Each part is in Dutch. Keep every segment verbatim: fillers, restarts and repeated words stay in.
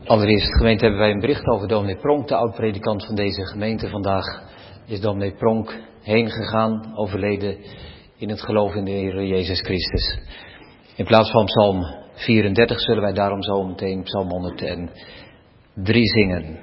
Allereerst, gemeente, hebben wij een bericht over dominee Pronk, de oud-predikant van deze gemeente. Vandaag is dominee Pronk heen gegaan, overleden in het geloof in de Heer Jezus Christus. In plaats van psalm vierendertig zullen wij daarom zo meteen psalm honderddrie zingen.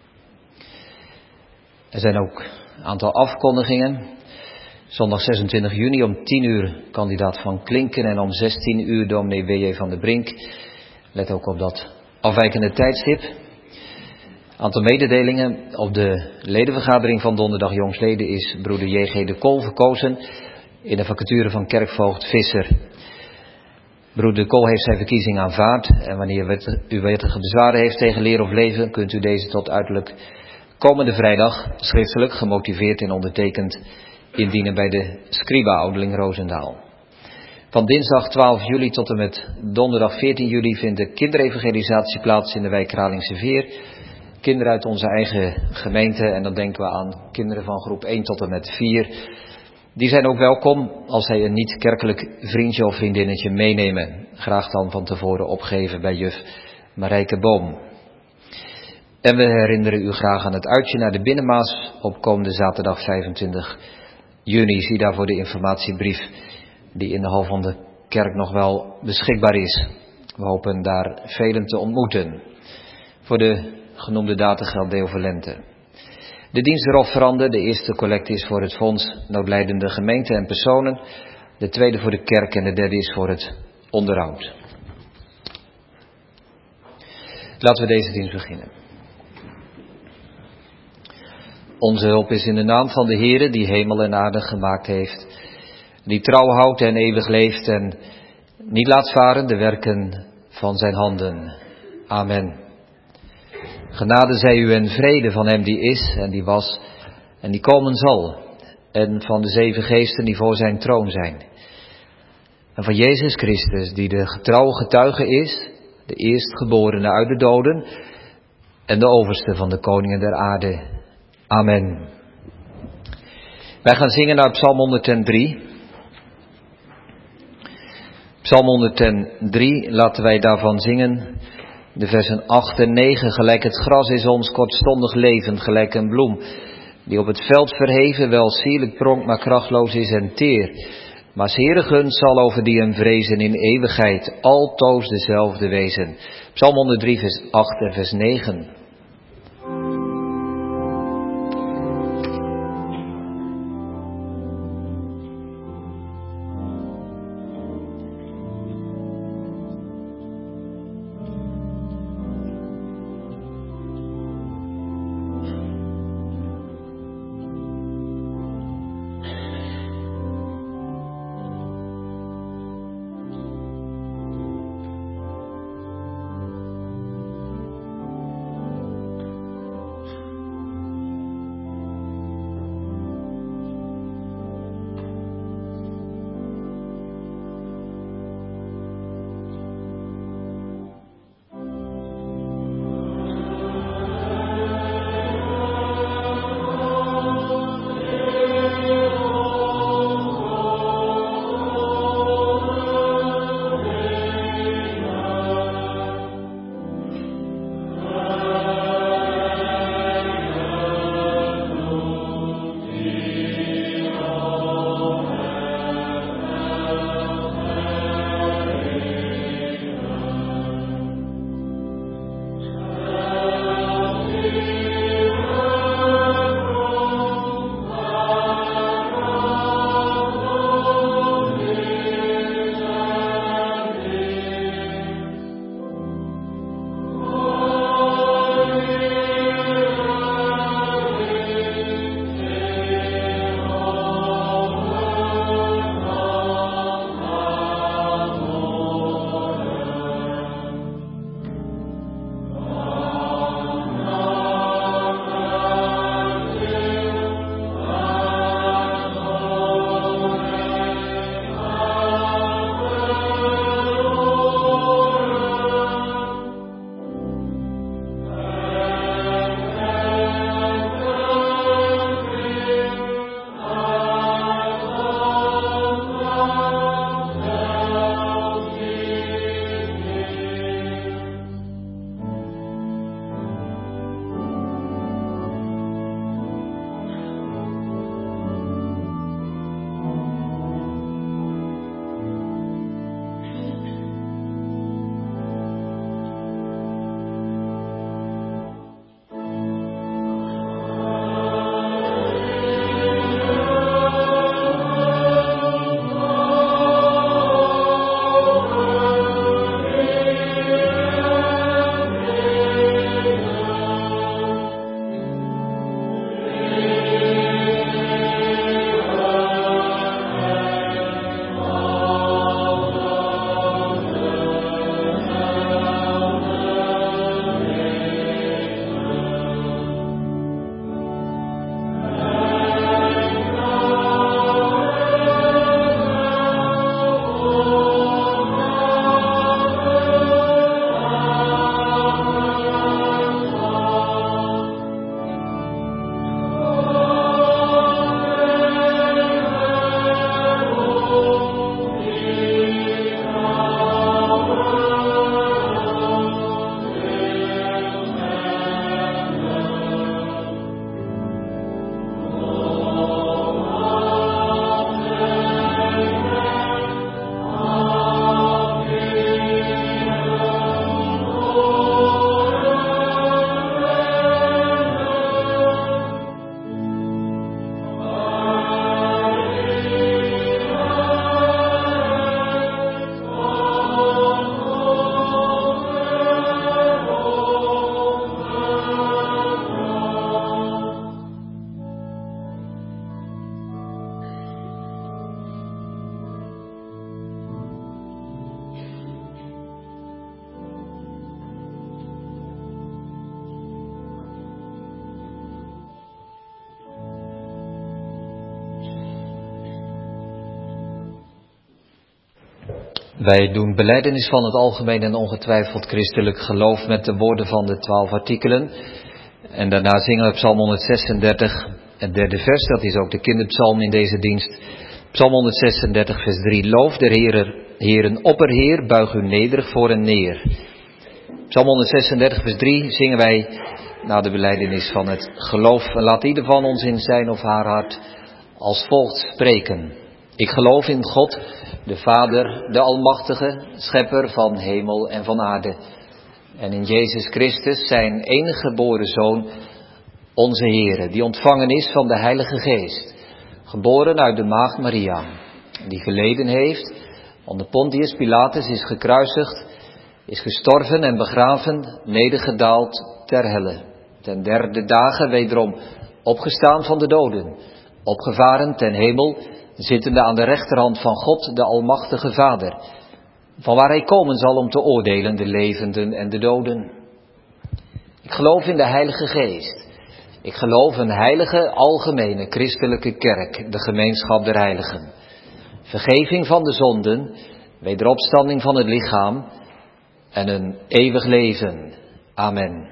Er zijn ook een aantal afkondigingen. Zondag zesentwintig juni om tien uur kandidaat Van Klinken en om zestien uur dominee W J van der Brink. Let ook op dat afwijkende tijdstip. Aantal mededelingen. Op de ledenvergadering van donderdag jongsleden is broeder J G de Kool verkozen in de vacature van kerkvoogd Visser. Broeder de Kool heeft zijn verkiezing aanvaard en wanneer u wettige bezwaren heeft tegen leer of leven, kunt u deze tot uiterlijk komende vrijdag schriftelijk gemotiveerd en ondertekend indienen bij de Scriba Ouderling Roosendaal. Van dinsdag twaalf juli tot en met donderdag veertien juli vindt de kinderevangelisatie plaats in de wijk Kralingse Veer. Kinderen uit onze eigen gemeente, en dan denken we aan kinderen van groep één tot en met vier. Die zijn ook welkom als zij een niet-kerkelijk vriendje of vriendinnetje meenemen. Graag dan van tevoren opgeven bij juf Marijke Boom. En we herinneren u graag aan het uitje naar de Binnenmaas op komende zaterdag vijfentwintig juni. Zie daarvoor de informatiebrief die in de hal van de kerk nog wel beschikbaar is. We hopen daar velen te ontmoeten. Voor de genoemde data geldt deel voor lente. De dienst erop veranderen. De eerste collecte is voor het fonds noodlijdende gemeenten en personen. De tweede voor de kerk en de derde is voor het onderhoud. Laten we deze dienst beginnen. Onze hulp is in de naam van de Heere die hemel en aarde gemaakt heeft. Die trouw houdt en eeuwig leeft en niet laat varen de werken van zijn handen. Amen. Genade zij u en vrede van hem die is en die was en die komen zal. En van de zeven geesten die voor zijn troon zijn. En van Jezus Christus die de getrouwe getuige is, de eerstgeborene uit de doden en de overste van de koningen der aarde. Amen. Wij gaan zingen naar psalm honderddrie. Psalm honderddrie, laten wij daarvan zingen de versen acht en negen. Gelijk het gras is ons kortstondig leven, gelijk een bloem die op het veld verheven wel sierlijk pronkt, maar krachtloos is en teer. Maar 's Heere gunst zal over die hem vrezen in eeuwigheid altoos dezelfde wezen. Psalm honderddrie vers acht en vers negen. Wij doen belijdenis van het algemeen en ongetwijfeld christelijk geloof met de woorden van de twaalf artikelen. En daarna zingen we Psalm honderdzesendertig, het derde vers, dat is ook de kinderpsalm in deze dienst. Psalm honderdzesendertig, vers drie. Loof de Heer, Heeren, opperheer, buig u nederig voor en neer. Psalm honderdzesendertig, vers drie zingen wij na de belijdenis van het geloof. En laat ieder van ons in zijn of haar hart als volgt spreken. Ik geloof in God, de Vader, de Almachtige, Schepper van hemel en van aarde. En in Jezus Christus, zijn enige geboren Zoon, onze Heere, die ontvangen is van de Heilige Geest. Geboren uit de maagd Maria, die geleden heeft, onder Pontius Pilatus is gekruisigd, is gestorven en begraven, nedergedaald ter helle. Ten derde dagen wederom opgestaan van de doden, opgevaren ten hemel, zittende aan de rechterhand van God, de Almachtige Vader, van waar hij komen zal om te oordelen de levenden en de doden. Ik geloof in de Heilige Geest. Ik geloof een heilige, algemene, christelijke kerk, de gemeenschap der heiligen. Vergeving van de zonden, wederopstanding van het lichaam en een eeuwig leven. Amen.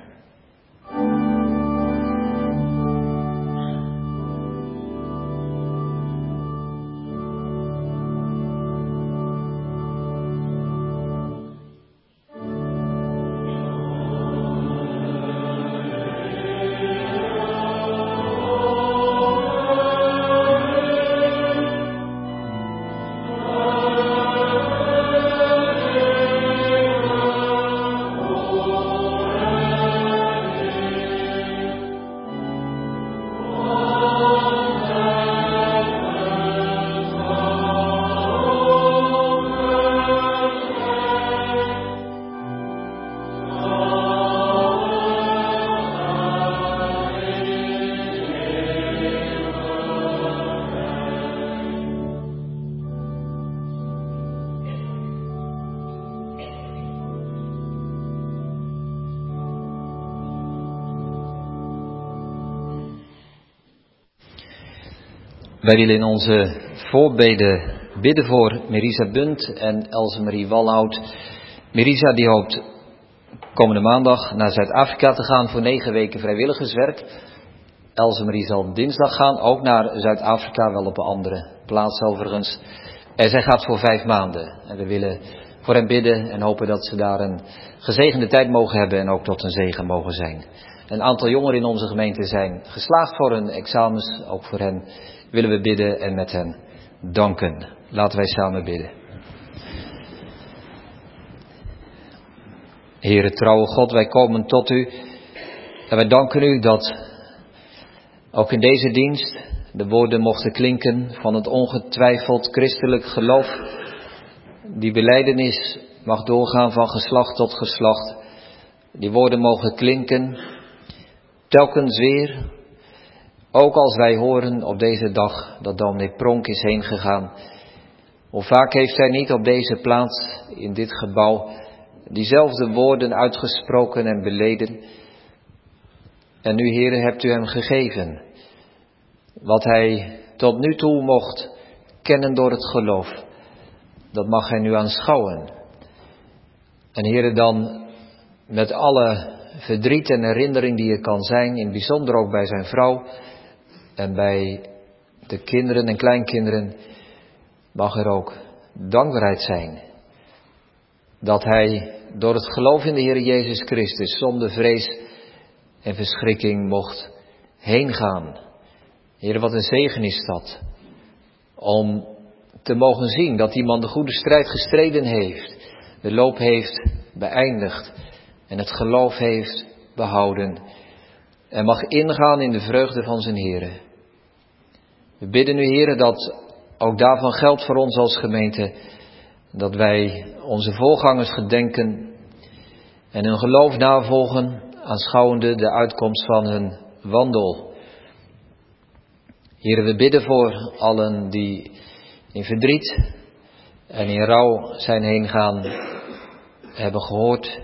Wij willen in onze voorbeden bidden voor Merisa Bunt en Else Marie Walhout. Merisa die hoopt komende maandag naar Zuid-Afrika te gaan voor negen weken vrijwilligerswerk. Else Marie zal dinsdag gaan, ook naar Zuid-Afrika, wel op een andere plaats overigens. En zij gaat voor vijf maanden. En we willen voor hen bidden en hopen dat ze daar een gezegende tijd mogen hebben en ook tot een zegen mogen zijn. Een aantal jongeren in onze gemeente zijn geslaagd voor hun examens, ook voor hen willen we bidden en met hen danken. Laten wij samen bidden. Heere trouwe God, wij komen tot u en wij danken u dat ook in deze dienst de woorden mochten klinken van het ongetwijfeld christelijk geloof. Die belijdenis mag doorgaan van geslacht tot geslacht. Die woorden mogen klinken telkens weer. Ook als wij horen op deze dag dat dominee Pronk is heen gegaan. Hoe vaak heeft hij niet op deze plaats, in dit gebouw, diezelfde woorden uitgesproken en beleden. En nu, Heere, hebt u hem gegeven. Wat hij tot nu toe mocht kennen door het geloof. Dat mag hij nu aanschouwen. En Heere, dan met alle verdriet en herinnering die er kan zijn, in het bijzonder ook bij zijn vrouw en bij de kinderen en kleinkinderen, mag er ook dankbaarheid zijn. Dat hij door het geloof in de Heer Jezus Christus zonder vrees en verschrikking mocht heen gaan. Heer, wat een zegen is dat. Om te mogen zien dat die man de goede strijd gestreden heeft. De loop heeft beëindigd. En het geloof heeft behouden. En mag ingaan in de vreugde van zijn Heere. We bidden u, Heere, dat ook daarvan geldt voor ons als gemeente. Dat wij onze voorgangers gedenken. En hun geloof navolgen, aanschouwende de uitkomst van hun wandel. Heere, we bidden voor allen die in verdriet en in rouw zijn heen gaan, hebben gehoord.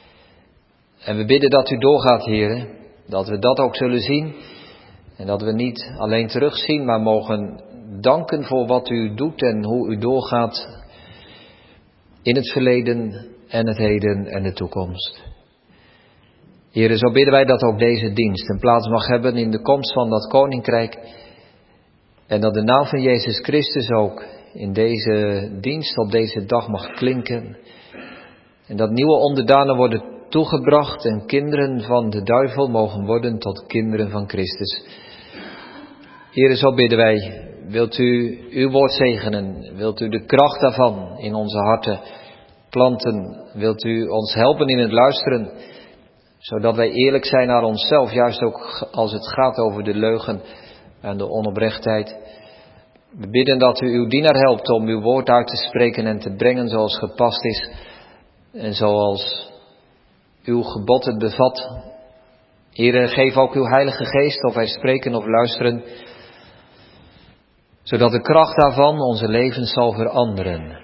En we bidden dat u doorgaat, Heere, dat we dat ook zullen zien. En dat we niet alleen terugzien, maar mogen danken voor wat u doet en hoe u doorgaat. in het verleden en het heden en de toekomst. Heere, zo bidden wij dat ook deze dienst een plaats mag hebben in de komst van dat koninkrijk. En dat de naam van Jezus Christus ook in deze dienst op deze dag mag klinken. En dat nieuwe onderdanen worden toegebracht en kinderen van de duivel mogen worden tot kinderen van Christus. Heere, zo bidden wij. Wilt u uw woord zegenen? Wilt u de kracht daarvan in onze harten planten? Wilt u ons helpen in het luisteren? Zodat wij eerlijk zijn naar onszelf, juist ook als het gaat over de leugen en de onoprechtheid. We bidden dat u uw dienaar helpt om uw woord uit te spreken en te brengen zoals gepast is. En zoals uw gebod het bevat. Heere, geef ook uw Heilige Geest of wij spreken of luisteren. Zodat de kracht daarvan onze levens zal veranderen.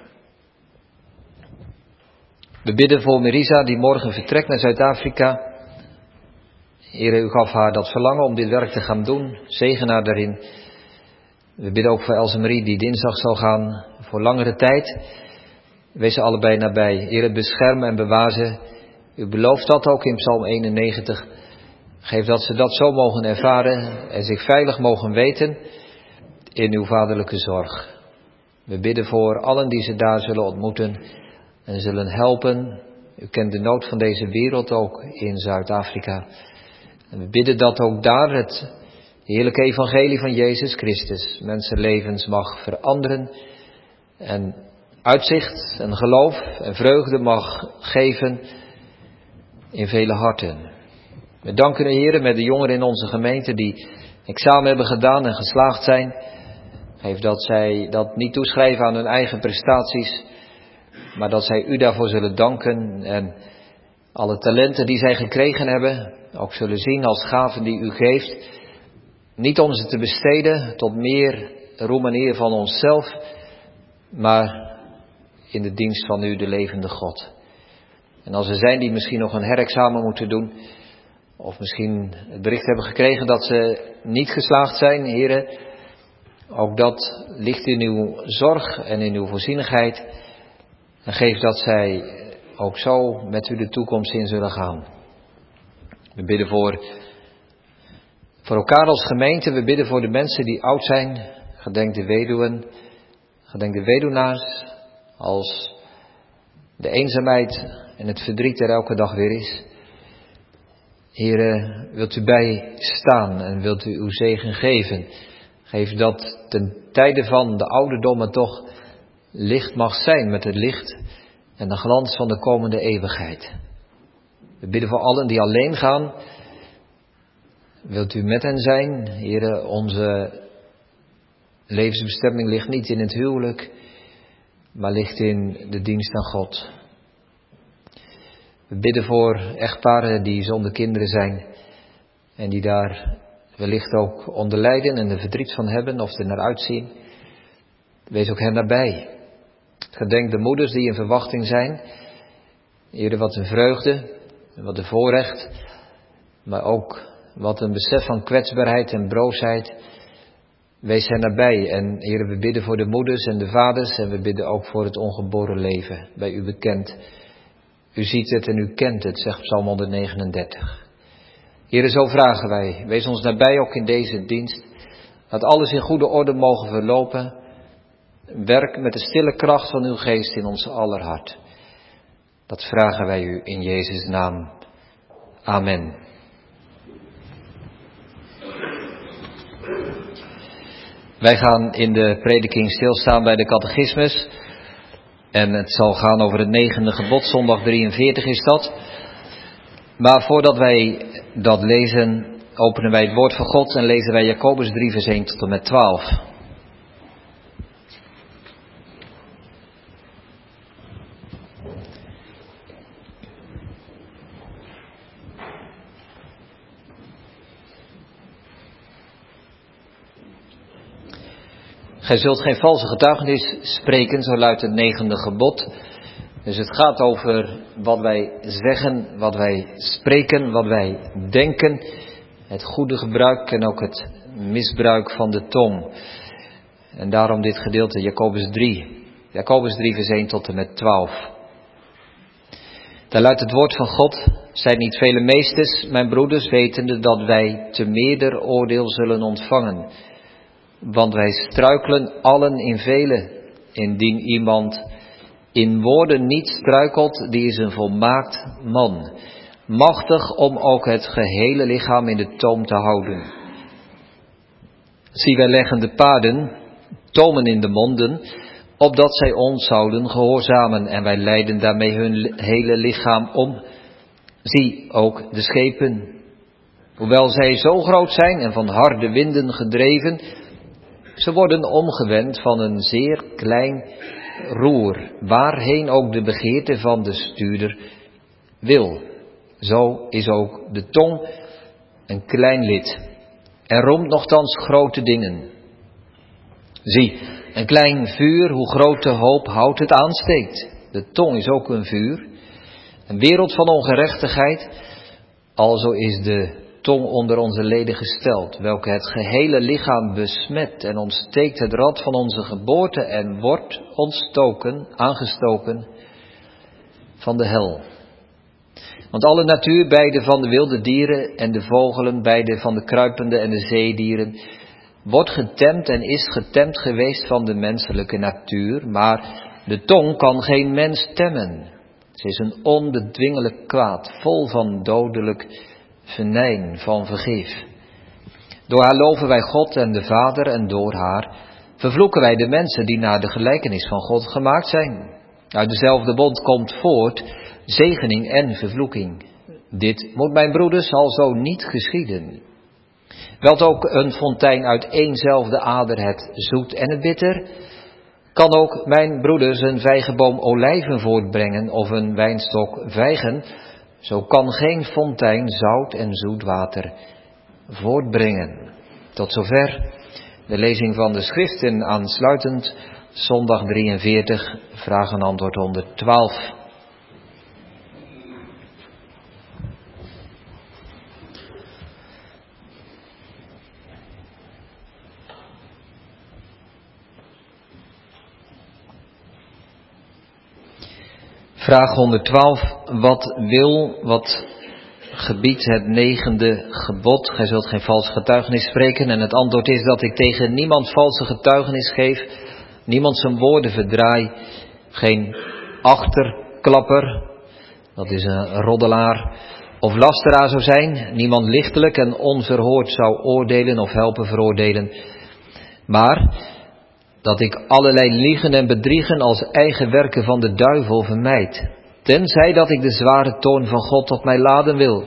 We bidden voor Merisa die morgen vertrekt naar Zuid-Afrika. Heere, u gaf haar dat verlangen om dit werk te gaan doen. Zegen haar daarin. We bidden ook voor Else Marie die dinsdag zal gaan voor langere tijd. Wees ze allebei nabij. Heere, bescherm en bewaar ze. U belooft dat ook in Psalm eenennegentig. Geef dat ze dat zo mogen ervaren en zich veilig mogen weten in uw vaderlijke zorg. We bidden voor allen die ze daar zullen ontmoeten en zullen helpen. U kent de nood van deze wereld ook in Zuid-Afrika. En we bidden dat ook daar het heerlijke evangelie van Jezus Christus mensenlevens mag veranderen en uitzicht en geloof en vreugde mag geven in vele harten. We danken u, Heere, met de jongeren in onze gemeente die examen hebben gedaan en geslaagd zijn. Geef dat zij dat niet toeschrijven aan hun eigen prestaties, maar dat zij u daarvoor zullen danken en alle talenten die zij gekregen hebben ook zullen zien als gaven die u geeft. Niet om ze te besteden tot meer roem en eer van onszelf, maar in de dienst van u, de levende God. En als er zijn die misschien nog een herexamen moeten doen, of misschien het bericht hebben gekregen dat ze niet geslaagd zijn, Heere, ook dat ligt in uw zorg en in uw voorzienigheid. En geef dat zij ook zo met u de toekomst in zullen gaan. We bidden voor, voor elkaar als gemeente, we bidden voor de mensen die oud zijn. Gedenk de weduwen, gedenk de weduwnaars, als de eenzaamheid en het verdriet er elke dag weer is. Heere, wilt u bijstaan en wilt u uw zegen geven. Geef dat ten tijde van de ouderdommen toch licht mag zijn met het licht en de glans van de komende eeuwigheid. We bidden voor allen die alleen gaan. Wilt u met hen zijn? Heere, onze levensbestemming ligt niet in het huwelijk, maar ligt in de dienst aan God. We bidden voor echtparen die zonder kinderen zijn en die daar wellicht ook onder lijden en er verdriet van hebben of er naar uitzien. Wees ook hen nabij. Gedenk de moeders die in verwachting zijn. Heere, wat een vreugde, wat een voorrecht, maar ook wat een besef van kwetsbaarheid en broosheid. Wees hen nabij. En Heere, we bidden voor de moeders en de vaders en we bidden ook voor het ongeboren leven, bij u bekend. U ziet het en u kent het, zegt Psalm honderdnegenendertig. Heere, zo vragen wij. Wees ons nabij ook in deze dienst. Dat alles in goede orde mogen verlopen. Werk met de stille kracht van uw geest in ons aller hart. Dat vragen wij u in Jezus' naam. Amen. Wij gaan in de prediking stilstaan bij de catechismus. En het zal gaan over het negende gebod, zondag drieënveertig is dat. Maar voordat wij dat lezen, openen wij het woord van God en lezen wij Jacobus drie vers één tot en met twaalf. Gij zult geen valse getuigenis spreken, zo luidt het negende gebod. Dus het gaat over wat wij zeggen, wat wij spreken, wat wij denken. Het goede gebruik en ook het misbruik van de tong. En daarom dit gedeelte, Jacobus drie. Jacobus drie vers één tot en met twaalf. Daar luidt het woord van God: Zijt niet vele meesters, mijn broeders, wetende dat wij te meerder oordeel zullen ontvangen. Want wij struikelen allen in vele. Indien iemand in woorden niet struikelt, die is een volmaakt man, machtig om ook het gehele lichaam in de toom te houden. Zie, wij leggen de paarden, tomen in de monden, opdat zij ons zouden gehoorzamen, en wij leiden daarmee hun hele lichaam om. Zie ook de schepen, hoewel zij zo groot zijn en van harde winden gedreven, ze worden omgewend van een zeer klein roer, waarheen ook de begeerte van de stuurder wil. Zo is ook de tong een klein lid en roemt nochtans grote dingen. Zie, een klein vuur, hoe groot de hoop hout het aansteekt. De tong is ook een vuur, een wereld van ongerechtigheid. Alzo is de tong onder onze leden gesteld, welke het gehele lichaam besmet en ontsteekt het rad van onze geboorte en wordt ontstoken, aangestoken van de hel. Want alle natuur, beide van de wilde dieren en de vogelen, beide van de kruipende en de zeedieren, wordt getemd en is getemd geweest van de menselijke natuur, maar de tong kan geen mens temmen. Ze is een onbedwingelijk kwaad, vol van dodelijk venijn, van vergif. Door haar loven wij God en de Vader, en door haar vervloeken wij de mensen die naar de gelijkenis van God gemaakt zijn. Uit dezelfde bond komt voort zegening en vervloeking. Dit moet, mijn broeders, alzo niet geschieden. Welt ook een fontein uit éénzelfde ader het zoet en het bitter? Kan ook, mijn broeders, een vijgenboom olijven voortbrengen of een wijnstok vijgen? Zo kan geen fontein zout en zoet water voortbrengen. Tot zover de lezing van de schriften, aansluitend zondag drieënveertig, vraag en antwoord honderdtwaalf. Vraag honderdtwaalf. Wat wil, wat gebiedt het negende gebod? Gij zult geen vals getuigenis spreken. En het antwoord is dat ik tegen niemand valse getuigenis geef, niemand zijn woorden verdraai, geen achterklapper, dat is een roddelaar, of lasteraar zou zijn, niemand lichtelijk en onverhoord zou oordelen of helpen veroordelen, maar dat ik allerlei liegen en bedriegen als eigen werken van de duivel vermijd, tenzij dat ik de zware toorn van God op mij laden wil.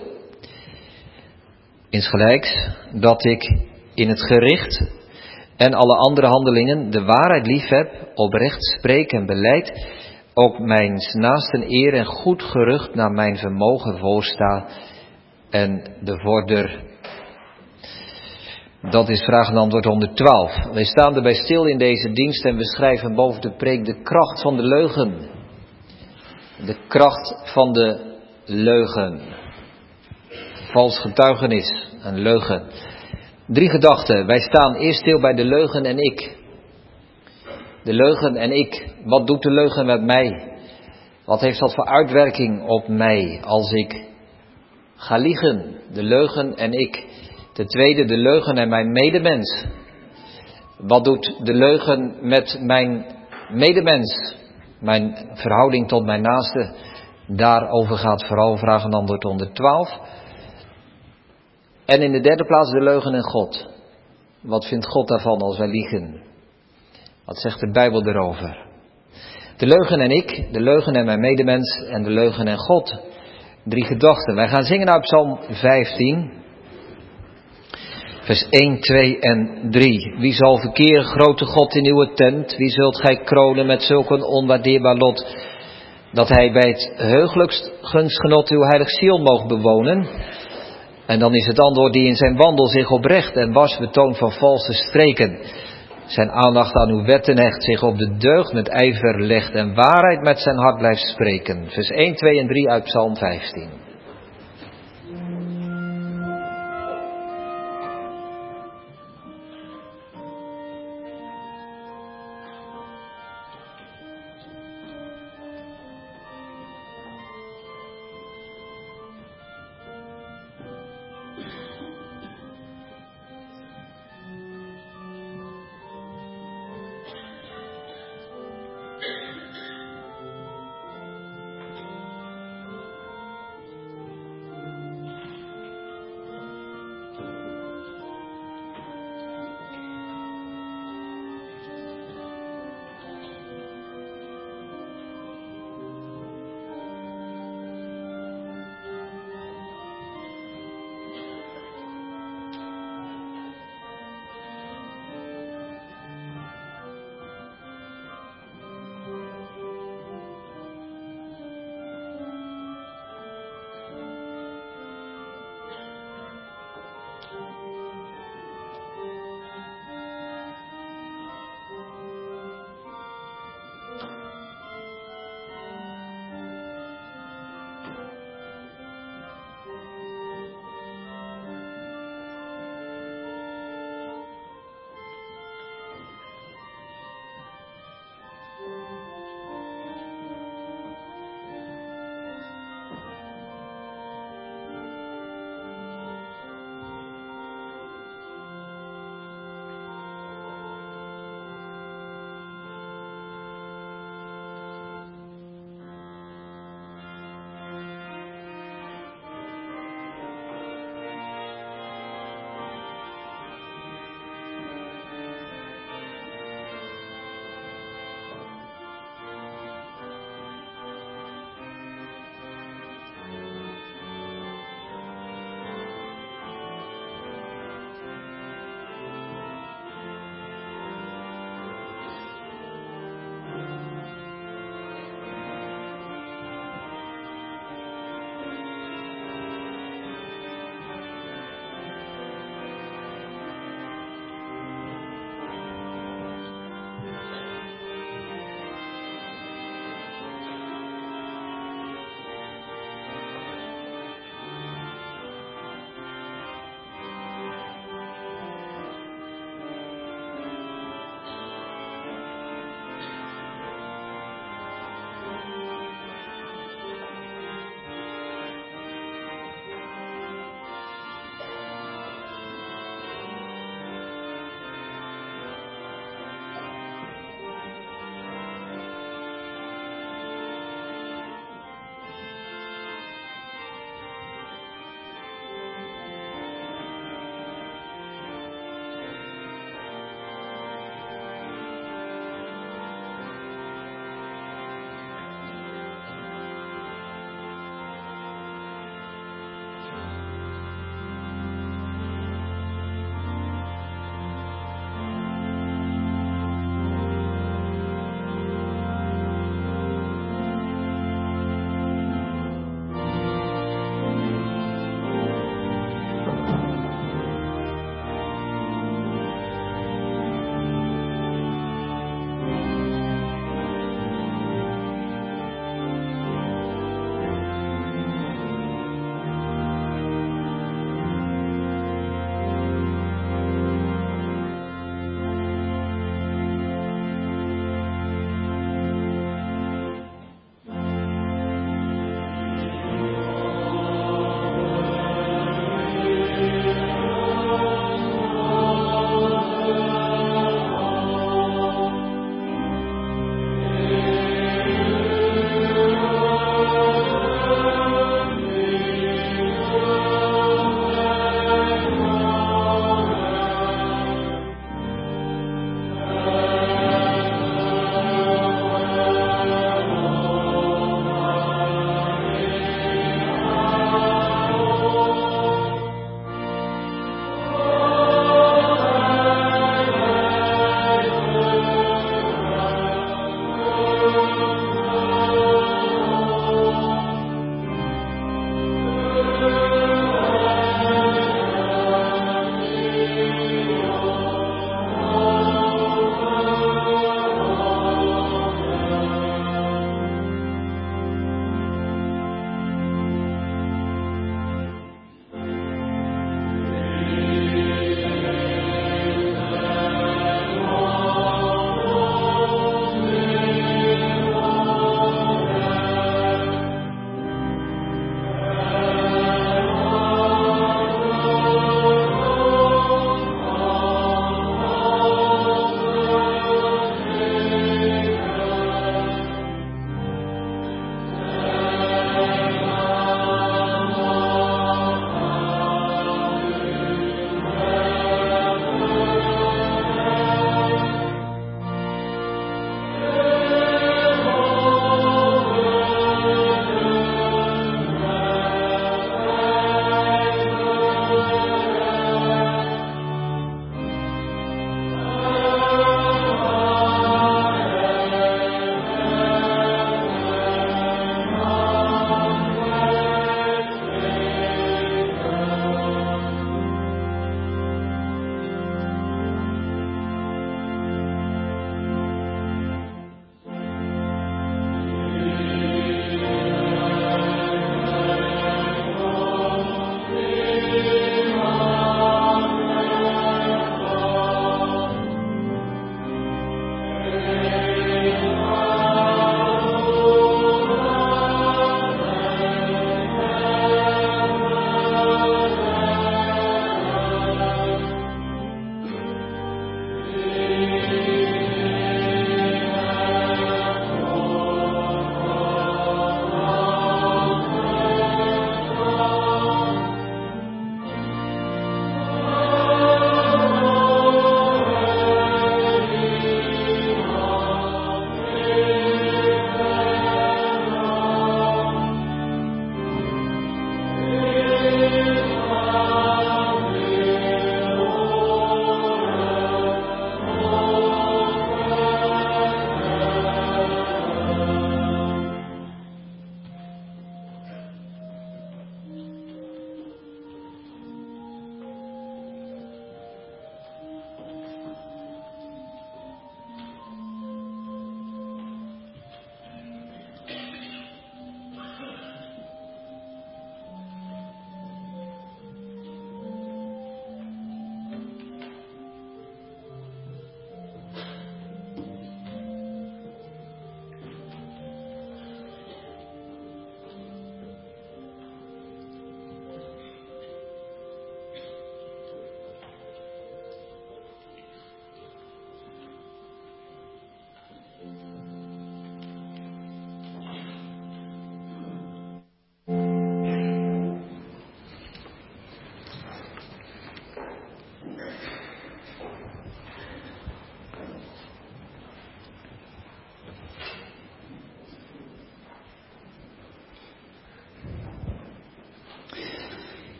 Insgelijks dat ik in het gericht en alle andere handelingen de waarheid lief heb, oprecht spreek en beleid, ook mijn naasten eer en goed gerucht naar mijn vermogen voorsta en de vorder. Dat is vraag en antwoord honderdtwaalf. Wij staan erbij stil in deze dienst en we schrijven boven de preek de kracht van de leugen. De kracht van de leugen. Vals getuigenis, een leugen. Drie gedachten. Wij staan eerst stil bij de leugen en ik. De leugen en ik. Wat doet de leugen met mij? Wat heeft dat voor uitwerking op mij als ik ga liegen? De leugen en ik. Ten tweede, de leugen en mijn medemens. Wat doet de leugen met mijn medemens? Mijn verhouding tot mijn naaste. Daarover gaat vooral vraag en antwoord honderdtwaalf. En in de derde plaats de leugen en God. Wat vindt God daarvan als wij liegen? Wat zegt de Bijbel erover? De leugen en ik, de leugen en mijn medemens en de leugen en God. Drie gedachten. Wij gaan zingen uit Psalm vijftien. Vers één, twee en drie. Wie zal verkeren, grote God, in uw tent? Wie zult gij kronen met zulk een onwaardeerbaar lot, dat hij bij het heugelijkst gunstgenot uw heilig Sion moogt bewonen? En dan is het antwoord: die in zijn wandel zich oprecht en wars betoont van valse streken. Zijn aandacht aan uw wetten hecht, zich op de deugd met ijver legt en waarheid met zijn hart blijft spreken. Vers één, twee en drie uit Psalm vijftien.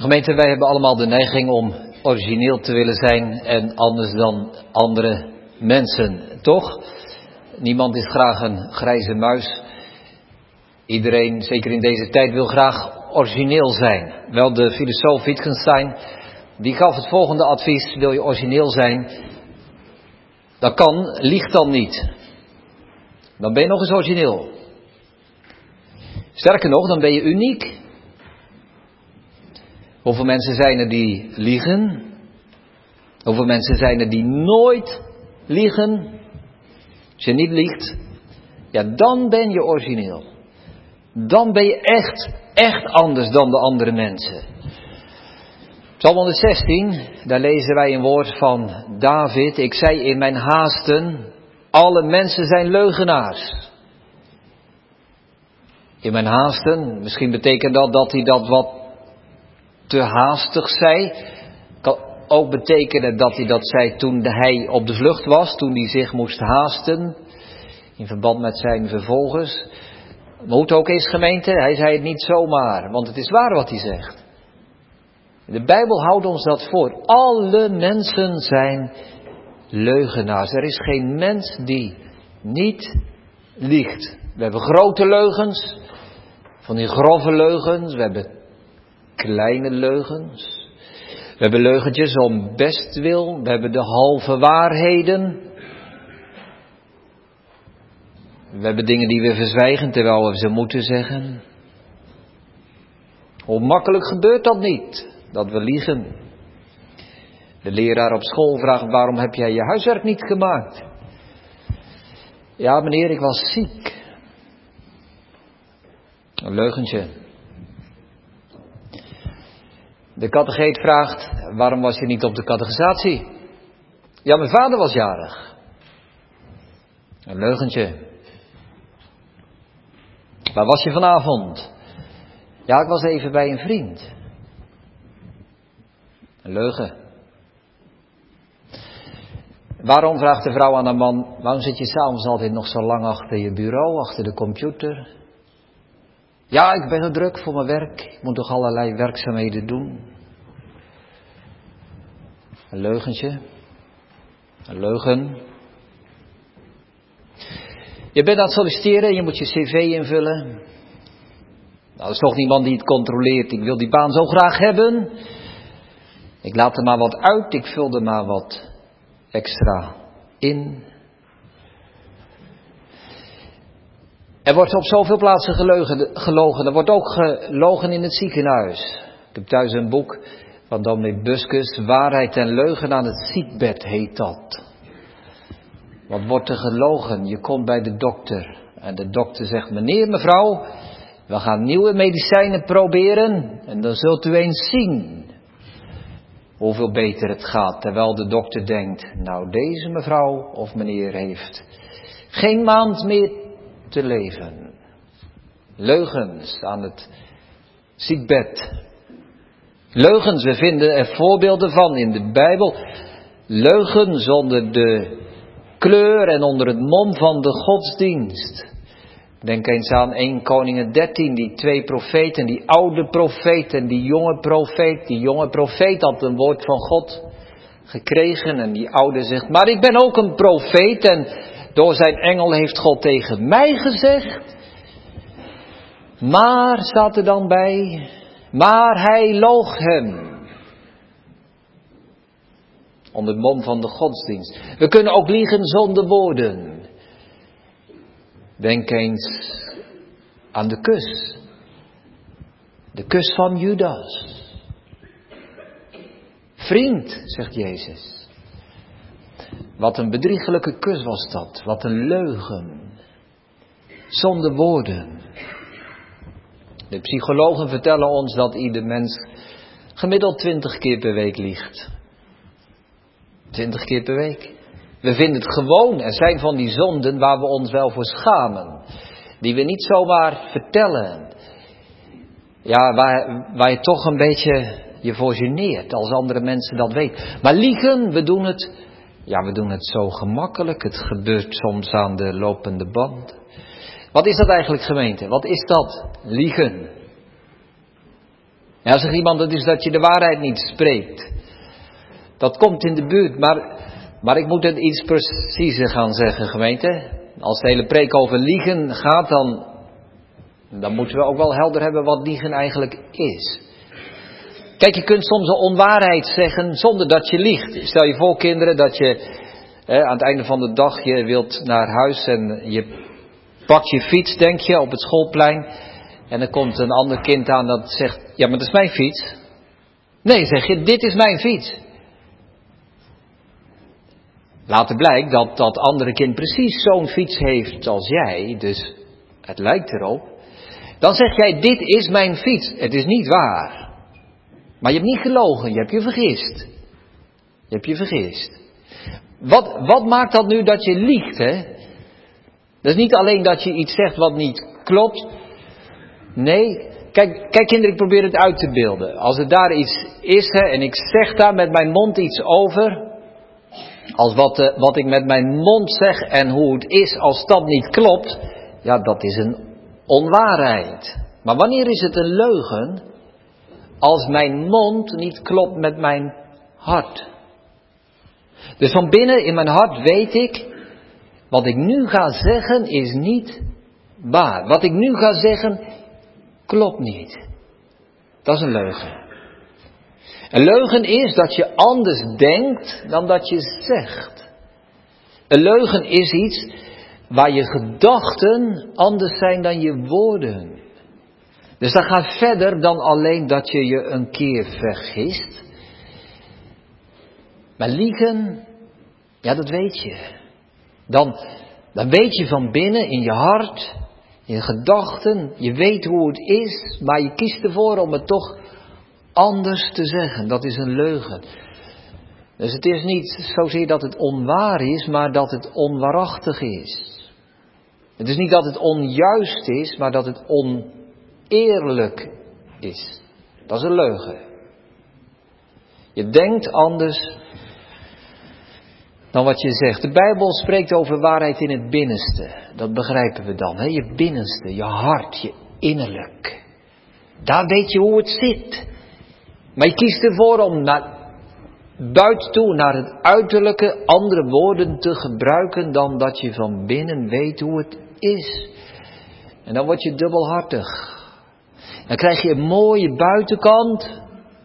Gemeente, wij hebben allemaal de neiging om origineel te willen zijn en anders dan andere mensen, toch? Niemand is graag een grijze muis. Iedereen, zeker in deze tijd, wil graag origineel zijn. Wel, de filosoof Wittgenstein, die gaf het volgende advies: wil je origineel zijn, dat kan, lieg dan niet. Dan ben je nog eens origineel. Sterker nog, dan ben je uniek. Hoeveel mensen zijn er die liegen? Hoeveel mensen zijn er die nooit liegen? Als je niet liegt, ja, dan ben je origineel. Dan ben je echt, echt anders dan de andere mensen. Psalm honderdzestien, daar lezen wij een woord van David. Ik zei in mijn haasten, alle mensen zijn leugenaars. In mijn haasten, misschien betekent dat dat hij dat wat te haastig zei. Kan ook betekenen dat hij dat zei toen hij op de vlucht was, toen hij zich moest haasten. In verband met zijn vervolgers. Maar hoe het ook is, gemeente, hij zei het niet zomaar, want het is waar wat hij zegt. De Bijbel houdt ons dat voor. Alle mensen zijn leugenaars. Er is geen mens die niet liegt. We hebben grote leugens, van die grove leugens. We hebben kleine leugens. We hebben leugentjes om bestwil. We hebben de halve waarheden. We hebben dingen die we verzwijgen terwijl we ze moeten zeggen. Hoe makkelijk gebeurt dat niet? Dat we liegen. De leraar op school vraagt: waarom heb jij je huiswerk niet gemaakt? Ja, meneer, ik was ziek. Een leugentje. De catecheet vraagt: waarom was je niet op de catechisatie? Ja, mijn vader was jarig. Een leugentje. Waar was je vanavond? Ja, ik was even bij een vriend. Een leugen. Waarom, vraagt de vrouw aan haar man, waarom zit je s'avonds altijd nog zo lang achter je bureau, achter de computer? Ja, ik ben er druk voor mijn werk. Ik moet toch allerlei werkzaamheden doen. Een leugentje. Een leugen. Je bent aan het solliciteren en je moet je cv invullen. Nou, er is toch niemand die het controleert. Ik wil die baan zo graag hebben. Ik laat er maar wat uit. Ik vul er maar wat extra in. Er wordt op zoveel plaatsen geleugen, gelogen. Er wordt ook gelogen in het ziekenhuis. Ik heb thuis een boek van dominee Buskus. Waarheid en leugen aan het ziekbed heet dat. Wat wordt er gelogen? Je komt bij de dokter. En de dokter zegt: meneer, mevrouw, we gaan nieuwe medicijnen proberen. En dan zult u eens zien hoeveel beter het gaat. Terwijl de dokter denkt: nou, deze mevrouw of meneer heeft geen maand meer te leven. Leugens aan het ziekbed. Leugens, we vinden er voorbeelden van in de Bijbel. Leugens onder de kleur en onder het mom van de godsdienst. Denk eens aan Eerste Koningen dertien, die twee profeten, die oude profeet en die jonge profeet. Die jonge profeet had een woord van God gekregen en die oude zegt: maar ik ben ook een profeet en door zijn engel heeft God tegen mij gezegd. Maar, staat er dan bij, maar hij loog hem. Onder het mom van de godsdienst. We kunnen ook liegen zonder woorden. Denk eens aan de kus. De kus van Judas. Vriend, zegt Jezus. Wat een bedriegelijke kus was dat. Wat een leugen. Zonder woorden. De psychologen vertellen ons dat ieder mens gemiddeld twintig keer per week liegt. Twintig keer per week. We vinden het gewoon. Er zijn van die zonden waar we ons wel voor schamen. Die we niet zomaar vertellen. Ja, waar, waar je toch een beetje je voor geneert als andere mensen dat weten. Maar liegen, we doen het, ja, we doen het zo gemakkelijk. Het gebeurt soms aan de lopende band. Wat is dat eigenlijk, gemeente? Wat is dat? Liegen. Ja, zegt iemand, dat is dat je de waarheid niet spreekt. Dat komt in de buurt, maar, maar ik moet het iets preciezer gaan zeggen, gemeente. Als de hele preek over liegen gaat, dan, dan moeten we ook wel helder hebben wat liegen eigenlijk is. Kijk, je kunt soms een onwaarheid zeggen zonder dat je liegt. Stel je voor, kinderen, dat je eh, aan het einde van de dag, je wilt naar huis en je pakt je fiets, denk je, op het schoolplein. En dan komt een ander kind aan dat zegt, ja, maar dat is mijn fiets. Nee, zeg je, dit is mijn fiets. Later blijkt dat dat andere kind precies zo'n fiets heeft als jij, dus het lijkt erop. Dan zeg jij, dit is mijn fiets. Het is niet waar. Maar je hebt niet gelogen, je hebt je vergist. Je hebt je vergist. Wat, wat maakt dat nu dat je liegt, hè? Dat is niet alleen dat je iets zegt wat niet klopt. Nee, kijk, kijk kinderen, ik probeer het uit te beelden. Als er daar iets is, hè, en ik zeg daar met mijn mond iets over. Als wat, uh, wat ik met mijn mond zeg en hoe het is, als dat niet klopt. Ja, dat is een onwaarheid. Maar wanneer is het een leugen? Als mijn mond niet klopt met mijn hart. Dus van binnen in mijn hart weet ik, wat ik nu ga zeggen is niet waar. Wat ik nu ga zeggen klopt niet. Dat is een leugen. Een leugen is dat je anders denkt dan dat je zegt. Een leugen is iets waar je gedachten anders zijn dan je woorden. Dus dat gaat verder dan alleen dat je je een keer vergist. Maar liegen, ja, dat weet je. Dan, dan weet je van binnen in je hart, in je gedachten, je weet hoe het is, maar je kiest ervoor om het toch anders te zeggen. Dat is een leugen. Dus het is niet zozeer dat het onwaar is, maar dat het onwaarachtig is. Het is niet dat het onjuist is, maar dat het oneerlijk is. Dat is een leugen. Je denkt anders dan wat je zegt. De Bijbel spreekt over waarheid in het binnenste. Dat begrijpen we dan. Hè? Je binnenste, je hart, je innerlijk. Daar weet je hoe het zit. Maar je kiest ervoor om naar buiten toe, naar het uiterlijke, andere woorden te gebruiken dan dat je van binnen weet hoe het is. En dan word je dubbelhartig. Dan krijg je een mooie buitenkant,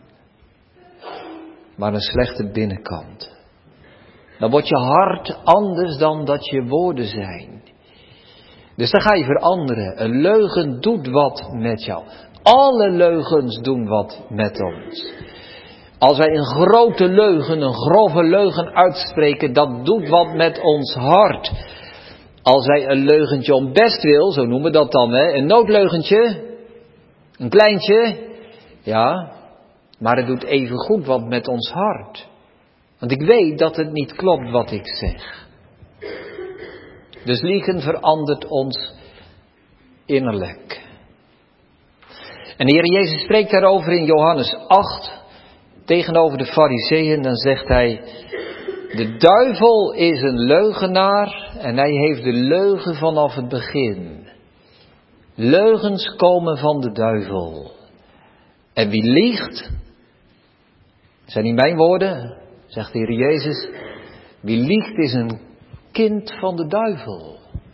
maar een slechte binnenkant. Dan wordt je hart anders dan dat je woorden zijn. Dus dan ga je veranderen. Een leugen doet wat met jou. Alle leugens doen wat met ons. Als wij een grote leugen, een grove leugen uitspreken, dat doet wat met ons hart. Als wij een leugentje om best wil, zo noemen we dat dan, hè? Een noodleugentje, een kleintje, ja, maar het doet even goed wat met ons hart. Want ik weet dat het niet klopt wat ik zeg. Dus liegen verandert ons innerlijk. En de Heer Jezus spreekt daarover in Johannes acht, tegenover de Farizeeën, dan zegt hij, de duivel is een leugenaar en hij heeft de leugen vanaf het begin. Leugens komen van de duivel. En wie liegt, zijn niet mijn woorden, zegt de Heer Jezus, wie liegt is een kind van de duivel.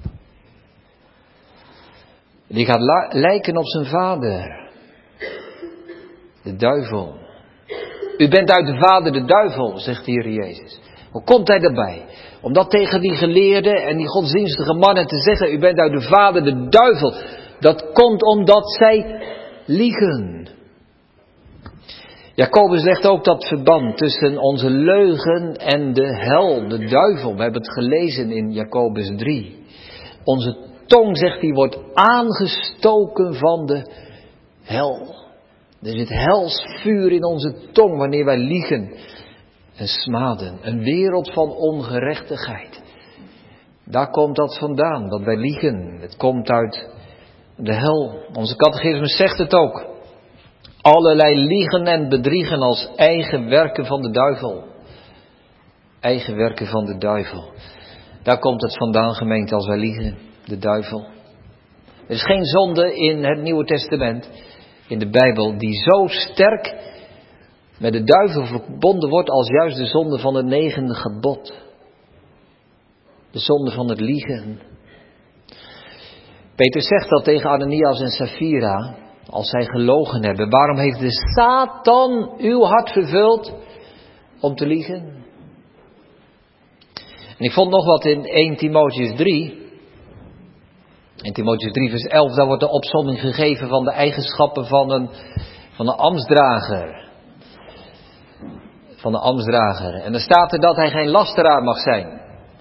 Die gaat la- lijken op zijn vader. De duivel. U bent uit de vader de duivel, zegt de Heer Jezus. Hoe komt hij daarbij? Om dat tegen die geleerden en die godsdienstige mannen te zeggen, u bent uit de vader de duivel. Dat komt omdat zij liegen. Jacobus legt ook dat verband tussen onze leugen en de hel, de duivel. We hebben het gelezen in Jacobus drie. Onze tong, zegt hij, wordt aangestoken van de hel. Er zit hels vuur in onze tong wanneer wij liegen en smaden. Een wereld van ongerechtigheid. Daar komt dat vandaan, dat wij liegen. Het komt uit de hel. Onze catechismus zegt het ook. Allerlei liegen en bedriegen als eigen werken van de duivel. Eigen werken van de duivel. Daar komt het vandaan, gemeente, als wij liegen. De duivel. Er is geen zonde in het Nieuwe Testament in de Bijbel die zo sterk met de duivel verbonden wordt als juist de zonde van het negende gebod. De zonde van het liegen. Petrus zegt dat tegen Ananias en Safira, als zij gelogen hebben. Waarom heeft de Satan uw hart vervuld om te liegen? En ik vond nog wat in Eerste Timotheüs drie. In Timotheüs drie vers elf, daar wordt de opsomming gegeven van de eigenschappen van een, van een ambtsdrager. Van een ambtsdrager. En dan staat er dat hij geen lasteraar mag zijn.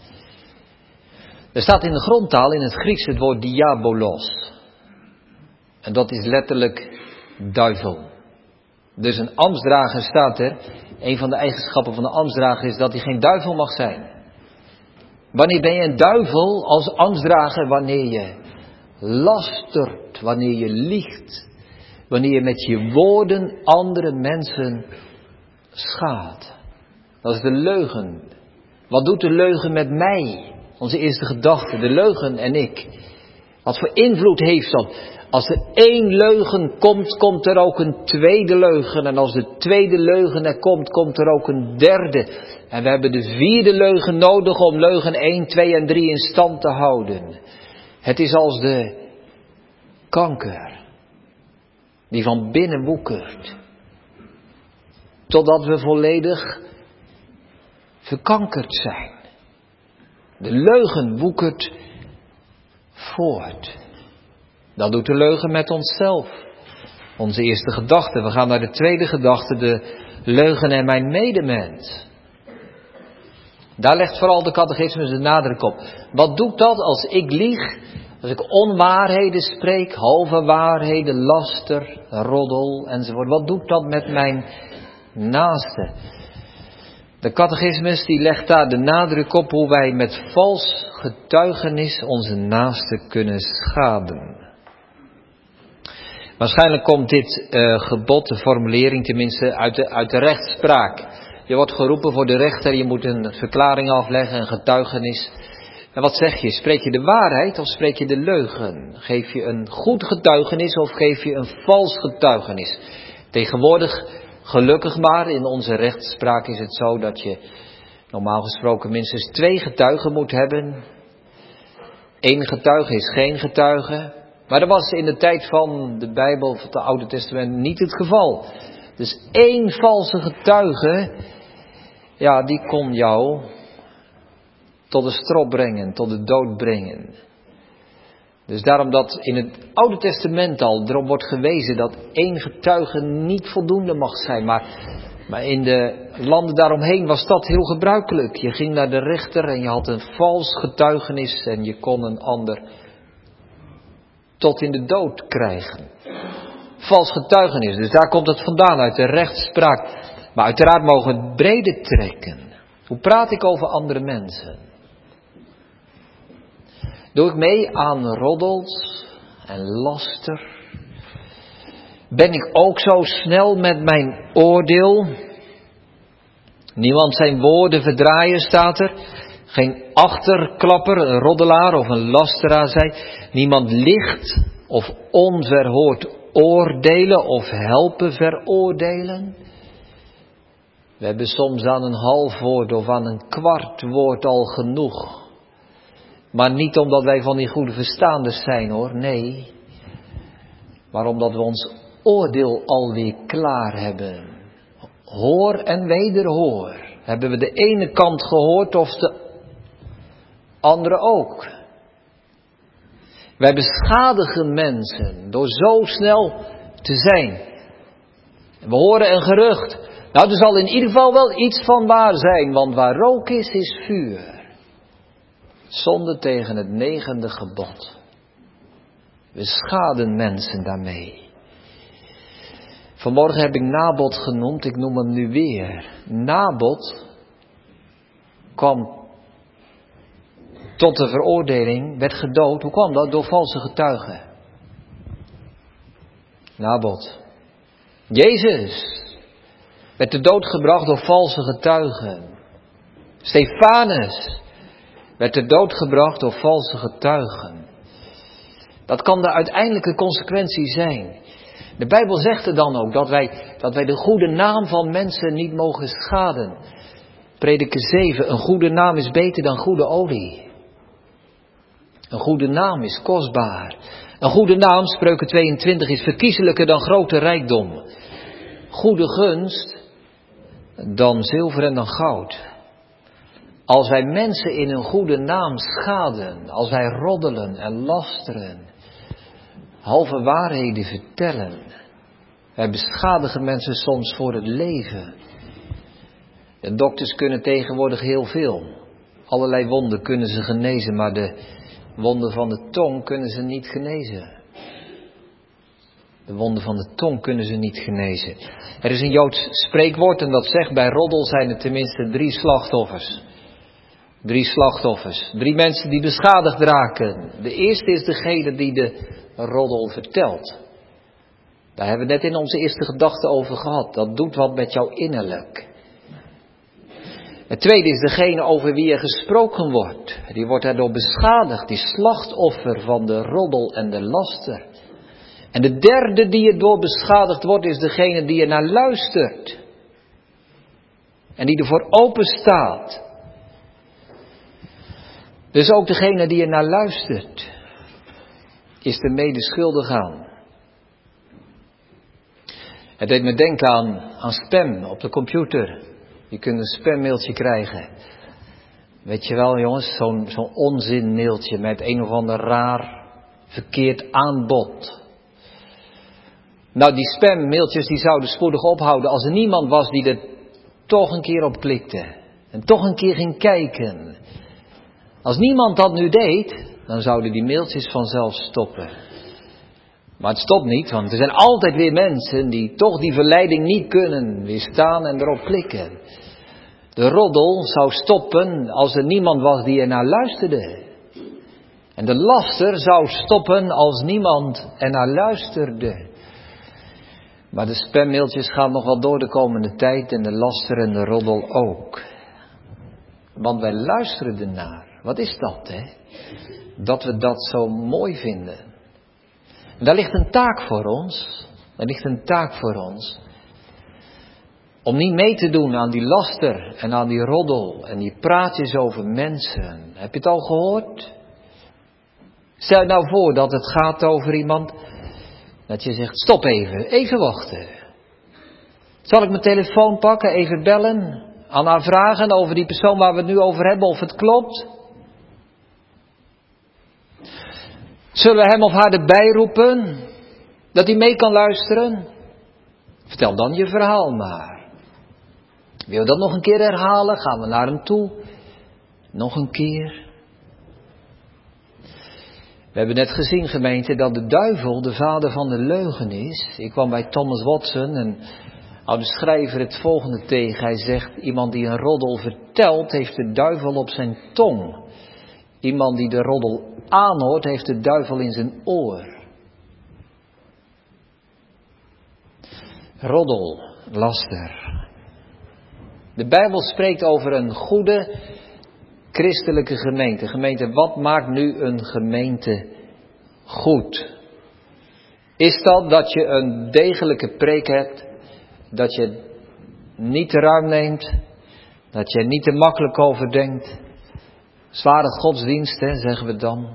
Er staat in de grondtaal in het Grieks het woord diabolos. En dat is letterlijk duivel. Dus een ambtsdrager staat er. Een van de eigenschappen van een ambtsdrager is dat hij geen duivel mag zijn. Wanneer ben je een duivel als ambtsdrager? Wanneer je lastert, wanneer je liegt, wanneer je met je woorden andere mensen schaadt. Dat is de leugen. Wat doet de leugen met mij? Onze eerste gedachte, de leugen en ik. Wat voor invloed heeft dat? Als er één leugen komt, komt er ook een tweede leugen. En als de tweede leugen er komt, komt er ook een derde. En we hebben de vierde leugen nodig om leugen één, twee en drie in stand te houden. Het is als de kanker die van binnen woekert. Totdat we volledig verkankerd zijn. De leugen woekert voort. Dat doet de leugen met onszelf. Onze eerste gedachte. We gaan naar de tweede gedachte. De leugen en mijn medemens. Daar legt vooral de catechismus de nadruk op. Wat doet dat als ik lieg? Als ik onwaarheden spreek, halve waarheden, laster, roddel enzovoort. Wat doet dat met mijn naaste? De catechismus die legt daar de nadruk op hoe wij met vals getuigenis onze naaste kunnen schaden. Waarschijnlijk komt dit uh, gebod, de formulering tenminste, uit de, uit de rechtspraak. Je wordt geroepen voor de rechter, je moet een verklaring afleggen, een getuigenis. En wat zeg je? Spreek je de waarheid of spreek je de leugen? Geef je een goed getuigenis of geef je een vals getuigenis? Tegenwoordig, gelukkig maar, in onze rechtspraak is het zo dat je normaal gesproken minstens twee getuigen moet hebben. Eén getuige is geen getuige. Maar dat was in de tijd van de Bijbel, of het Oude Testament, niet het geval. Dus één valse getuige, ja, die kon jou tot de strop brengen, tot de dood brengen. Dus daarom dat in het Oude Testament al erop wordt gewezen dat één getuige niet voldoende mag zijn. Maar, maar in de landen daaromheen was dat heel gebruikelijk. Je ging naar de rechter en je had een vals getuigenis en je kon een ander tot in de dood krijgen. Vals getuigenis, dus daar komt het vandaan, uit de rechtspraak. Maar uiteraard mogen we het breder trekken. Hoe praat ik over andere mensen? Doe ik mee aan roddels en laster? Ben ik ook zo snel met mijn oordeel? Niemand zijn woorden verdraaien, staat er. Geen achterklapper, een roddelaar of een lasteraar zijn. Niemand licht of onverhoord oordelen of helpen veroordelen. We hebben soms aan een half woord of aan een kwart woord al genoeg. Maar niet omdat wij van die goede verstaanders zijn hoor, nee. Maar omdat we ons oordeel alweer klaar hebben. Hoor en wederhoor. Hebben we de ene kant gehoord of de andere ook. Wij beschadigen mensen door zo snel te zijn. We horen een gerucht. Nou, er zal in ieder geval wel iets van waar zijn, want waar rook is, is vuur. Zonde tegen het negende gebod. We schaden mensen daarmee. Vanmorgen heb ik Nabot genoemd, ik noem hem nu weer. Nabot kwam tot de veroordeling, werd gedood. Hoe kwam dat? Door valse getuigen. Nabot. Jezus werd te dood gebracht door valse getuigen. Stefanus werd te dood gebracht door valse getuigen. Dat kan de uiteindelijke consequentie zijn. De Bijbel zegt er dan ook dat wij, dat wij de goede naam van mensen niet mogen schaden. Prediker zeven, een goede naam is beter dan goede olie. Een goede naam is kostbaar. Een goede naam, Spreuken tweeëntwintig, is verkiezelijker dan grote rijkdom. Goede gunst dan zilver en dan goud. Als wij mensen in een goede naam schaden, als wij roddelen en lasteren, halve waarheden vertellen, wij beschadigen mensen soms voor het leven. De dokters kunnen tegenwoordig heel veel. Allerlei wonden kunnen ze genezen, maar de wonden van de tong kunnen ze niet genezen. De wonden van de tong kunnen ze niet genezen. Er is een Joods spreekwoord en dat zegt, bij roddel zijn er tenminste drie slachtoffers. Drie slachtoffers. Drie mensen die beschadigd raken. De eerste is degene die de roddel vertelt. Daar hebben we net in onze eerste gedachte over gehad. Dat doet wat met jouw innerlijk. Het tweede is degene over wie er gesproken wordt. Die wordt erdoor beschadigd. Die slachtoffer van de roddel en de laster. En de derde die erdoor beschadigd wordt is degene die er naar luistert. En die ervoor open staat. Dus ook degene die er naar luistert is er mede schuldig aan. Het deed me denken aan, aan spam op de computer. Je kunt een spammailtje krijgen. Weet je wel jongens, zo'n, zo'n onzinmailtje met een of ander raar verkeerd aanbod. Nou, die spammailtjes die zouden spoedig ophouden als er niemand was die er toch een keer op klikte. En toch een keer ging kijken. Als niemand dat nu deed, dan zouden die mailtjes vanzelf stoppen. Maar het stopt niet, want er zijn altijd weer mensen die toch die verleiding niet kunnen weerstaan en erop klikken. De roddel zou stoppen als er niemand was die er naar luisterde. En de laster zou stoppen als niemand er naar luisterde. Maar de spammailtjes gaan nog wel door de komende tijd en de laster en de roddel ook. Want wij luisteren ernaar. Wat is dat, hè? Dat we dat zo mooi vinden. En daar ligt een taak voor ons. Daar ligt een taak voor ons. Om niet mee te doen aan die laster en aan die roddel en die praatjes over mensen. Heb je het al gehoord? Stel je nou voor dat het gaat over iemand. Dat je zegt, stop even, even wachten. Zal ik mijn telefoon pakken, even bellen? Aan haar vragen over die persoon waar we het nu over hebben, of het klopt? Zullen we hem of haar erbij roepen? Dat hij mee kan luisteren? Vertel dan je verhaal maar. Wil je dat nog een keer herhalen? Gaan we naar hem toe? Nog een keer. We hebben net gezien, gemeente, dat de duivel de vader van de leugen is. Ik kwam bij Thomas Watson en hou de schrijver het volgende tegen. Hij zegt, iemand die een roddel vertelt, heeft de duivel op zijn tong. Iemand die de roddel aanhoort, heeft de duivel in zijn oor. Roddel, laster. De Bijbel spreekt over een goede christelijke gemeente. Gemeente, wat maakt nu een gemeente goed? Is dat dat je een degelijke preek hebt? Dat je niet te ruim neemt? Dat je niet te makkelijk over denkt? Zware godsdienst, hè, zeggen we dan.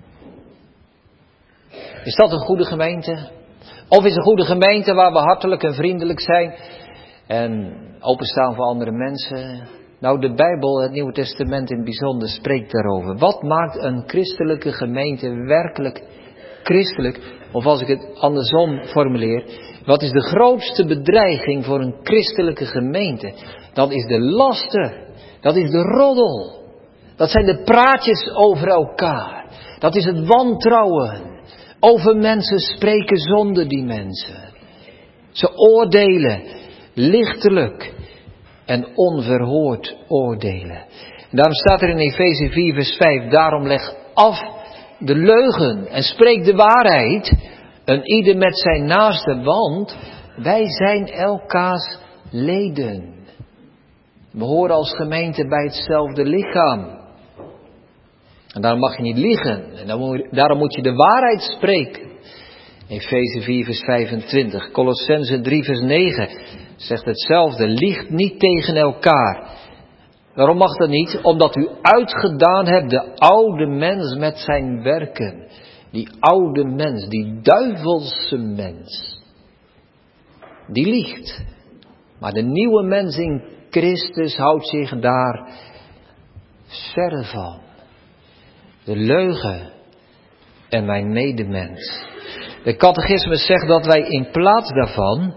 Is dat een goede gemeente? Of is een goede gemeente waar we hartelijk en vriendelijk zijn en openstaan voor andere mensen? Nou, de Bijbel, het Nieuwe Testament in het bijzonder, spreekt daarover. Wat maakt een christelijke gemeente werkelijk christelijk? Of als ik het andersom formuleer, wat is de grootste bedreiging voor een christelijke gemeente? Dat is de laster, dat is de roddel. Dat zijn de praatjes over elkaar. Dat is het wantrouwen. Over mensen spreken zonder die mensen. Ze oordelen lichtelijk en onverhoord oordelen. En daarom staat er in Efeze vier vers vijf. Daarom leg af de leugen en spreek de waarheid. Een ieder met zijn naaste, want wij zijn elkaars leden. We horen als gemeente bij hetzelfde lichaam. En daarom mag je niet liegen. En daarom moet je de waarheid spreken. Efeze vier vers vijfentwintig. Colossenzen drie vers negen zegt hetzelfde. Liegt niet tegen elkaar. Waarom mag dat niet? Omdat u uitgedaan hebt de oude mens met zijn werken. Die oude mens, die duivelse mens. Die liegt. Maar de nieuwe mens in Christus houdt zich daar verre van. De leugen en mijn medemens. De catechismus zegt dat wij in plaats daarvan,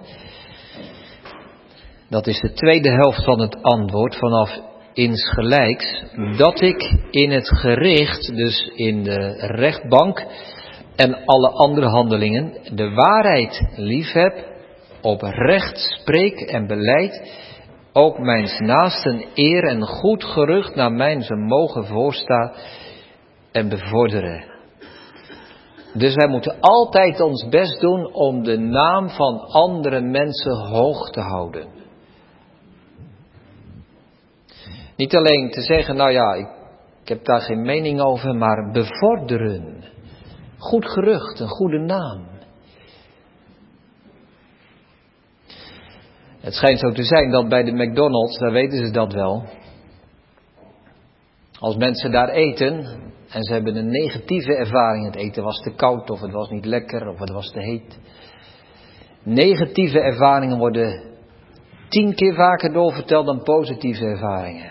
dat is de tweede helft van het antwoord vanaf insgelijks, dat ik in het gericht, dus in de rechtbank en alle andere handelingen, de waarheid liefheb, oprecht spreek en beleid, ook mijns naasten eer en goed gerucht naar mijn vermogen voorsta en bevorderen. Dus wij moeten altijd ons best doen om de naam van andere mensen hoog te houden. Niet alleen te zeggen, nou ja, ik, ik heb daar geen mening over, maar bevorderen. Goed gerucht, een goede naam. Het schijnt zo te zijn dat bij de McDonald's, daar weten ze dat wel. Als mensen daar eten en ze hebben een negatieve ervaring, het eten was te koud of het was niet lekker of het was te heet. Negatieve ervaringen worden tien keer vaker doorverteld dan positieve ervaringen.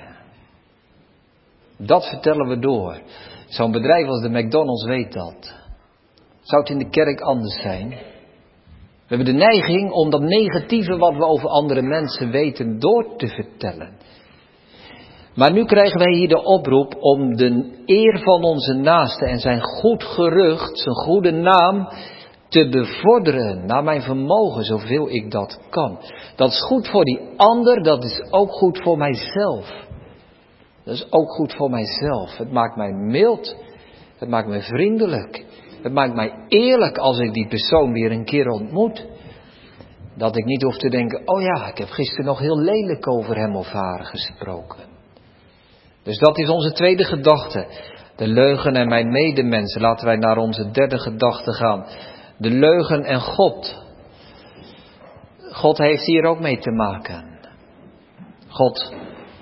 Dat vertellen we door. Zo'n bedrijf als de McDonald's weet dat. Zou het in de kerk anders zijn? We hebben de neiging om dat negatieve wat we over andere mensen weten door te vertellen. Maar nu krijgen wij hier de oproep om de eer van onze naaste en zijn goed gerucht, zijn goede naam te bevorderen naar mijn vermogen, zoveel ik dat kan. Dat is goed voor die ander, dat is ook goed voor mijzelf. Dat is ook goed voor mijzelf. Het maakt mij mild, het maakt mij vriendelijk, het maakt mij eerlijk als ik die persoon weer een keer ontmoet. Dat ik niet hoef te denken, oh ja, ik heb gisteren nog heel lelijk over hem of haar gesproken. Dus dat is onze tweede gedachte. De leugen en mijn medemensen. Laten wij naar onze derde gedachte gaan. De leugen en God. God heeft hier ook mee te maken. God.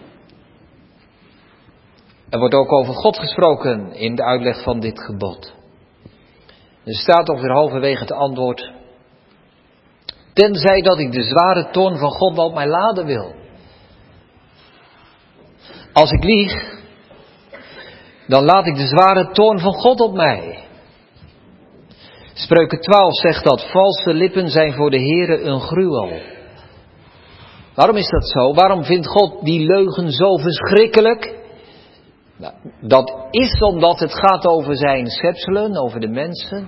Er wordt ook over God gesproken in de uitleg van dit gebod. Er staat ongeveer halverwege het antwoord. Tenzij dat ik de zware toorn van God wel op mij laden wil. Als ik lieg, dan laat ik de zware toorn van God op mij. Spreuken twaalf zegt dat valse lippen zijn voor de Heere een gruwel. Waarom is dat zo? Waarom vindt God die leugen zo verschrikkelijk? Nou, dat is omdat het gaat over zijn schepselen, over de mensen.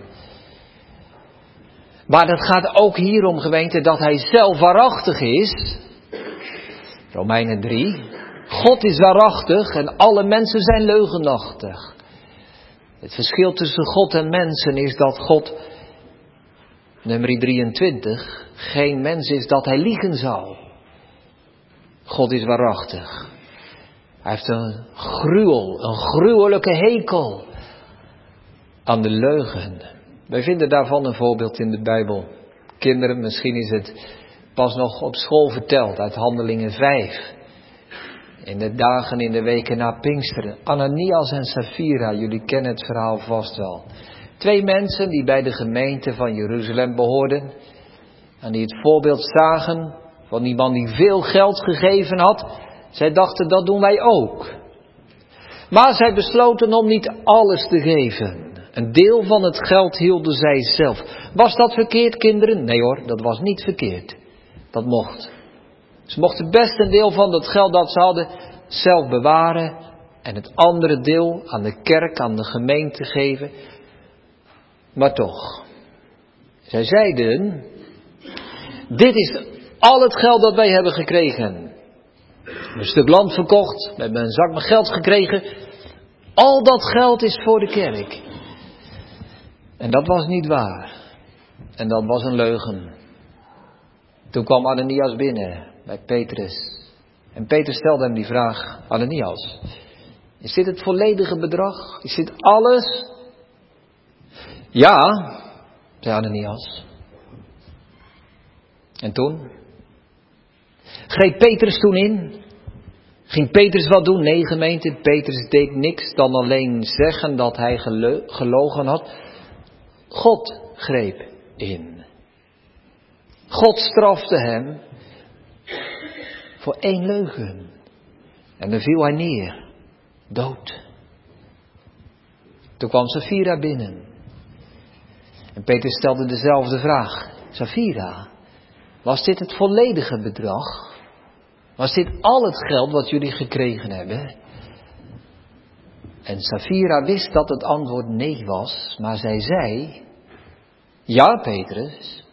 Maar het gaat ook hier om, gemeente, dat hij zelf waarachtig is. Romeinen drie. God is waarachtig en alle mensen zijn leugenachtig. Het verschil tussen God en mensen is dat God, nummer drieëntwintig, geen mens is dat hij liegen zou. God is waarachtig. Hij heeft een gruwel, een gruwelijke hekel aan de leugen. Wij vinden daarvan een voorbeeld in de Bijbel. Kinderen, misschien is het pas nog op school verteld uit Handelingen vijf. In de dagen, in de weken na Pinksteren. Ananias en Safira, jullie kennen het verhaal vast wel. Twee mensen die bij de gemeente van Jeruzalem behoorden. En die het voorbeeld zagen van die man die veel geld gegeven had. Zij dachten, dat doen wij ook. Maar zij besloten om niet alles te geven. Een deel van het geld hielden zij zelf. Was dat verkeerd, kinderen? Nee hoor, dat was niet verkeerd. Dat mocht. Ze mochten best een deel van dat geld dat ze hadden zelf bewaren. En het andere deel aan de kerk, aan de gemeente geven. Maar toch. Zij zeiden, dit is al het geld dat wij hebben gekregen. We hebben een stuk land verkocht. We hebben een zak met geld gekregen. Al dat geld is voor de kerk. En dat was niet waar. En dat was een leugen. Toen kwam Ananias binnen bij Petrus. En Petrus stelde hem die vraag. Ananias, is dit het volledige bedrag? Is dit alles? Ja, zei Ananias. En toen? Greep Petrus toen in? Ging Petrus wat doen? Nee, gemeente, Petrus deed niks dan alleen zeggen dat hij gelo- gelogen had. God greep in. God strafte hem voor één leugen. En dan viel hij neer, dood. Toen kwam Safira binnen. En Petrus stelde dezelfde vraag. Safira, was dit het volledige bedrag? Was dit al het geld wat jullie gekregen hebben? En Safira wist dat het antwoord nee was, maar zij zei, ja Petrus.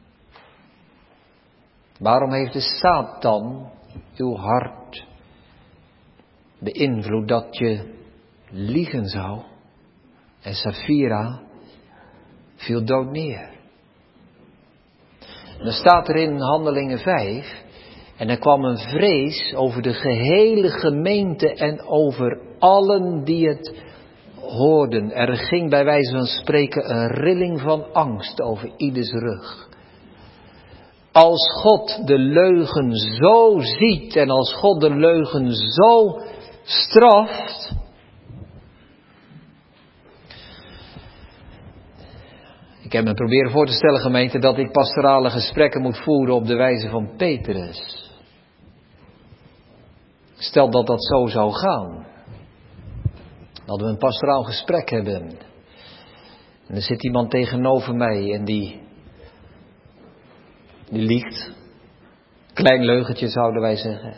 Waarom heeft de Satan uw hart beïnvloed dat je liegen zou? En Safira viel dood neer. En dan staat er in Handelingen vijf... En er kwam een vrees over de gehele gemeente en over allen die het hoorden. Er ging bij wijze van spreken een rilling van angst over ieders rug. Als God de leugen zo ziet en als God de leugen zo straft. Ik heb me proberen voor te stellen, gemeente, dat ik pastorale gesprekken moet voeren op de wijze van Petrus. Stel dat dat zo zou gaan. Dat we een pastoraal gesprek hebben. En er zit iemand tegenover mij en die, die liegt. Klein leugentje zouden wij zeggen.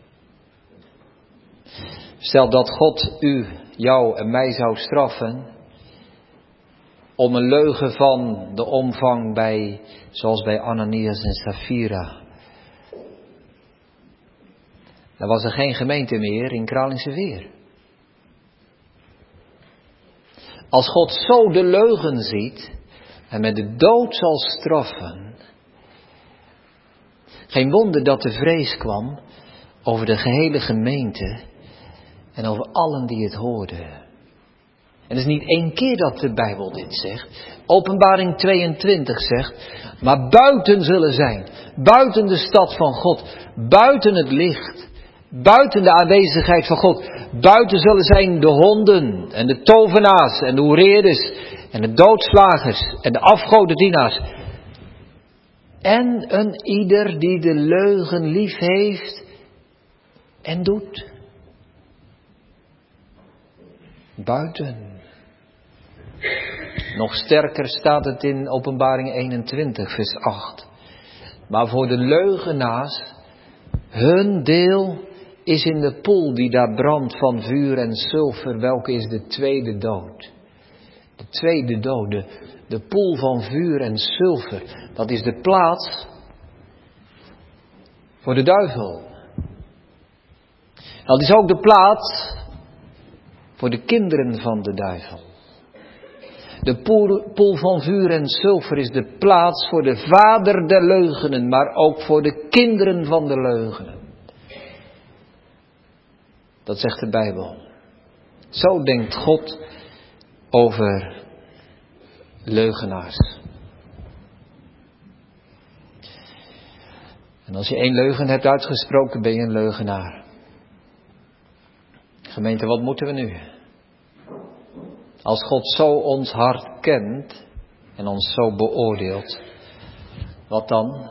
Stel dat God u, jou en mij zou straffen. Om een leugen van de omvang bij, zoals bij Ananias en Safira. Dan was er geen gemeente meer in Kralingse Veer. Als God zo de leugen ziet en met de dood zal straffen. Geen wonder dat de vrees kwam over de gehele gemeente en over allen die het hoorden. En het is niet één keer dat de Bijbel dit zegt. Openbaring tweeëntwintig zegt, maar buiten zullen zijn, buiten de stad van God, buiten het licht. Buiten de aanwezigheid van God. Buiten zullen zijn de honden en de tovenaars en de hoereerders en de doodslagers en de afgodendienaars. En een ieder die de leugen lief heeft en doet. Buiten. Nog sterker staat het in Openbaring eenentwintig vers acht. Maar voor de leugenaars, hun deel is in de poel die daar brandt van vuur en sulfer, welke is de tweede dood. De tweede dood, de, de poel van vuur en sulfer, dat is de plaats voor de duivel. Dat is ook de plaats voor de kinderen van de duivel. De poel, poel van vuur en sulfer is de plaats voor de vader der leugenen, maar ook voor de kinderen van de leugenen. Dat zegt de Bijbel. Zo denkt God over leugenaars. En als je één leugen hebt uitgesproken, ben je een leugenaar. Gemeente, wat moeten we nu? Als God zo ons hart kent en ons zo beoordeelt, wat dan?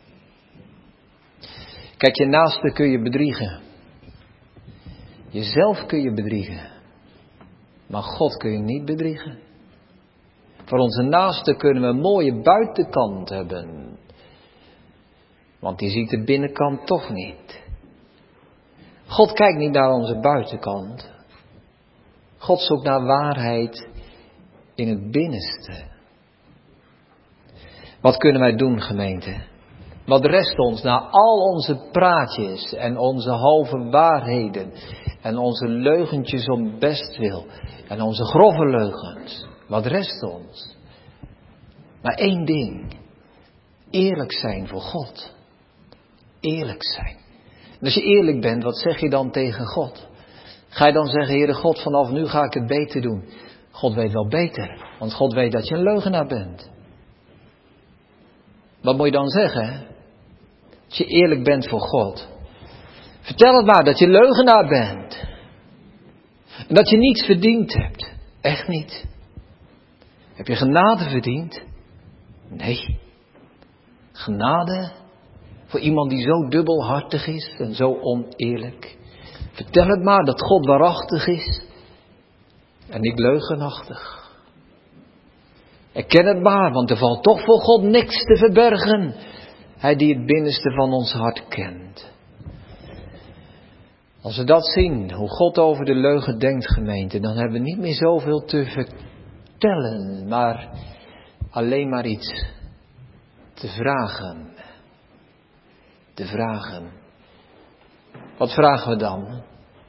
Kijk, je naaste kun je bedriegen. Jezelf kun je bedriegen. Maar God kun je niet bedriegen. Voor onze naaste kunnen we een mooie buitenkant hebben. Want die ziet de binnenkant toch niet. God kijkt niet naar onze buitenkant. God zoekt naar waarheid in het binnenste. Wat kunnen wij doen, gemeente? Wat rest ons na al onze praatjes en onze halve waarheden en onze leugentjes om bestwil en onze grove leugens? Wat rest ons? Maar één ding. Eerlijk zijn voor God. Eerlijk zijn. En als je eerlijk bent, wat zeg je dan tegen God? Ga je dan zeggen, Heere God, vanaf nu ga ik het beter doen. God weet wel beter, want God weet dat je een leugenaar bent. Wat moet je dan zeggen? Als je eerlijk bent voor God. Vertel het maar dat je leugenaar bent. En dat je niets verdiend hebt. Echt niet. Heb je genade verdiend? Nee. Genade voor iemand die zo dubbelhartig is en zo oneerlijk. Vertel het maar dat God waarachtig is en niet leugenachtig. Erken het maar, want er valt toch voor God niks te verbergen. Hij die het binnenste van ons hart kent. Als we dat zien, hoe God over de leugen denkt, gemeente, dan hebben we niet meer zoveel te vertellen, maar alleen maar iets te vragen. Te vragen. Wat vragen we dan?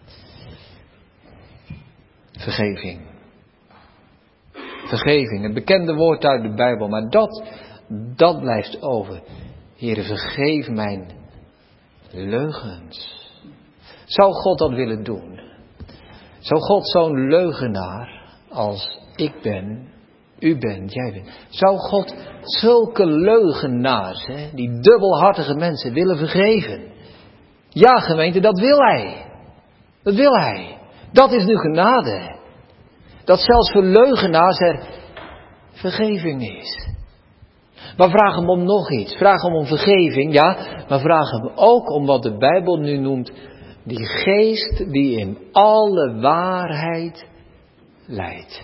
Vergeving. Vergeving, het bekende woord uit de Bijbel, maar dat, dat blijft over. Heere, vergeef mijn leugens. Zou God dat willen doen? Zou God zo'n leugenaar als ik ben, u bent, jij bent. Zou God zulke leugenaars, hè, die dubbelhartige mensen willen vergeven? Ja, gemeente, dat wil hij. Dat wil hij. Dat is nu genade. Dat zelfs voor leugenaars er vergeving is. Maar vraag hem om nog iets. Vraag hem om vergeving, ja. Maar vraag hem ook om wat de Bijbel nu noemt. Die geest die in alle waarheid leidt.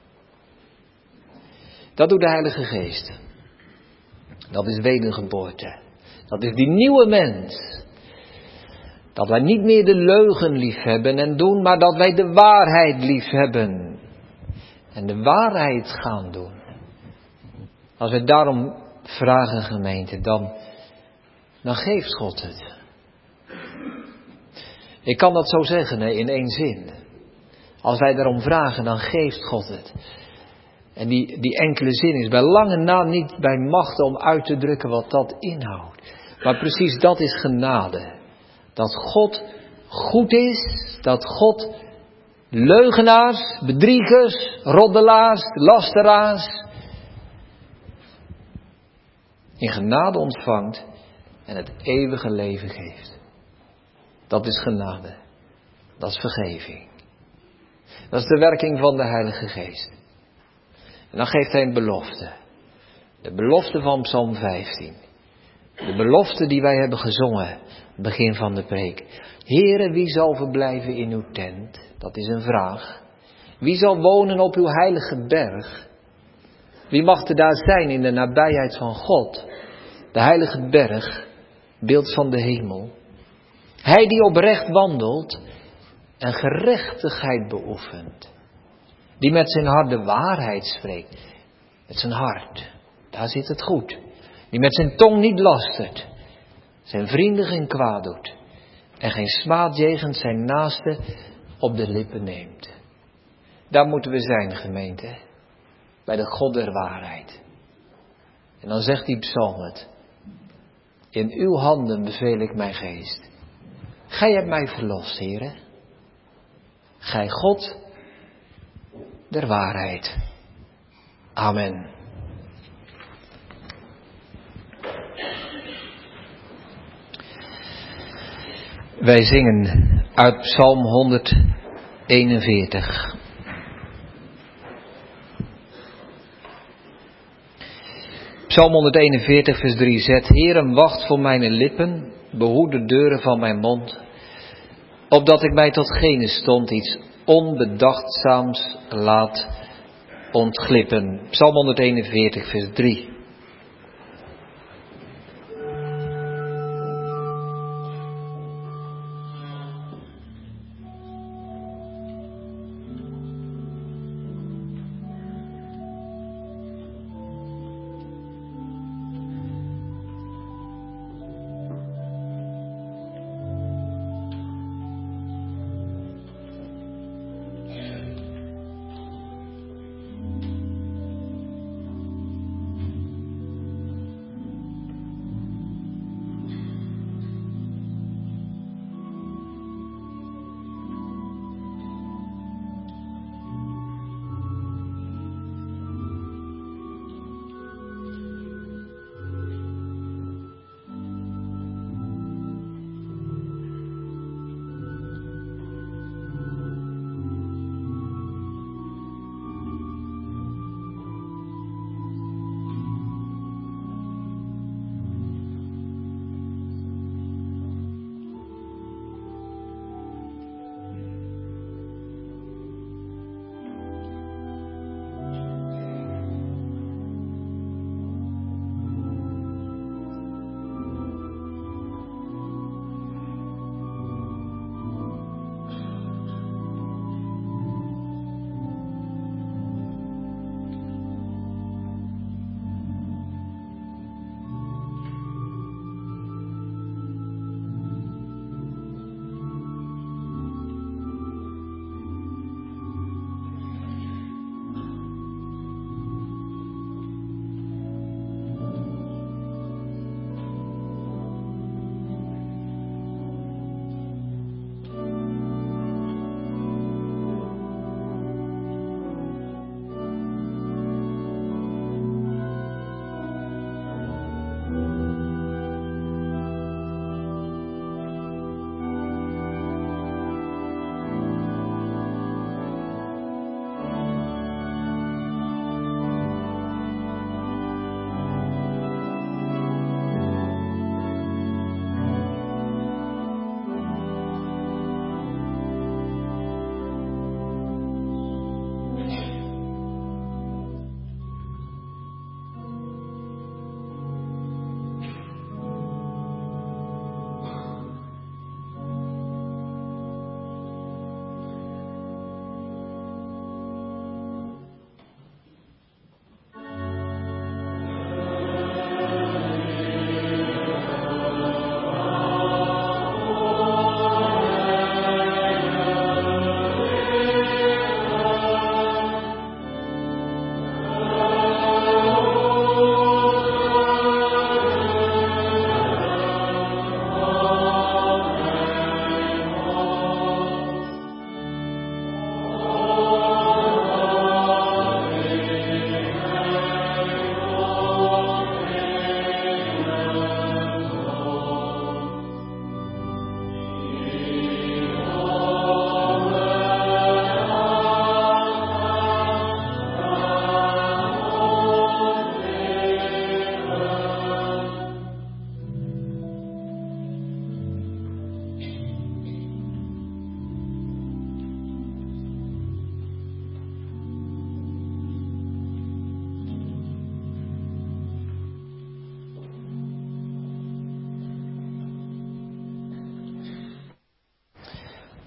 Dat doet de Heilige Geest. Dat is wedergeboorte. Dat is die nieuwe mens. Dat wij niet meer de leugen lief hebben en doen, maar dat wij de waarheid lief hebben. En de waarheid gaan doen. Als we daarom vragen, gemeente, dan, dan geeft God het. Ik kan dat zo zeggen, hè, in één zin. Als wij daarom vragen, dan geeft God het. En die, die enkele zin is bij lange na niet bij machten om uit te drukken wat dat inhoudt. Maar precies dat is genade. Dat God goed is, dat God leugenaars, bedriegers, roddelaars, lasteraars in genade ontvangt en het eeuwige leven geeft. Dat is genade. Dat is vergeving. Dat is de werking van de Heilige Geest. En dan geeft hij een belofte. De belofte van Psalm vijftien. De belofte die wij hebben gezongen, begin van de preek. Heere, wie zal verblijven in uw tent? Dat is een vraag. Wie zal wonen op uw heilige berg? Wie mag er daar zijn in de nabijheid van God? De heilige berg, beeld van de hemel. Hij die oprecht wandelt en gerechtigheid beoefent. Die met zijn hart de waarheid spreekt. Met zijn hart, daar zit het goed. Die met zijn tong niet lastert. Zijn vrienden geen kwaad doet. En geen smaad jegens zijn naaste op de lippen neemt. Daar moeten we zijn, gemeente. Bij de God der waarheid. En dan zegt die psalm het. In uw handen beveel ik mijn geest. Gij hebt mij verlost, Heere. Gij God der waarheid. Amen. Wij zingen uit Psalm honderdeenenveertig. Psalm honderdeenenveertig vers drie zet. Heeren, wacht voor mijn lippen, behoed de deuren van mijn mond, opdat ik mij tot gene stond iets onbedachtzaams laat ontglippen. Psalm honderdeenenveertig vers drie.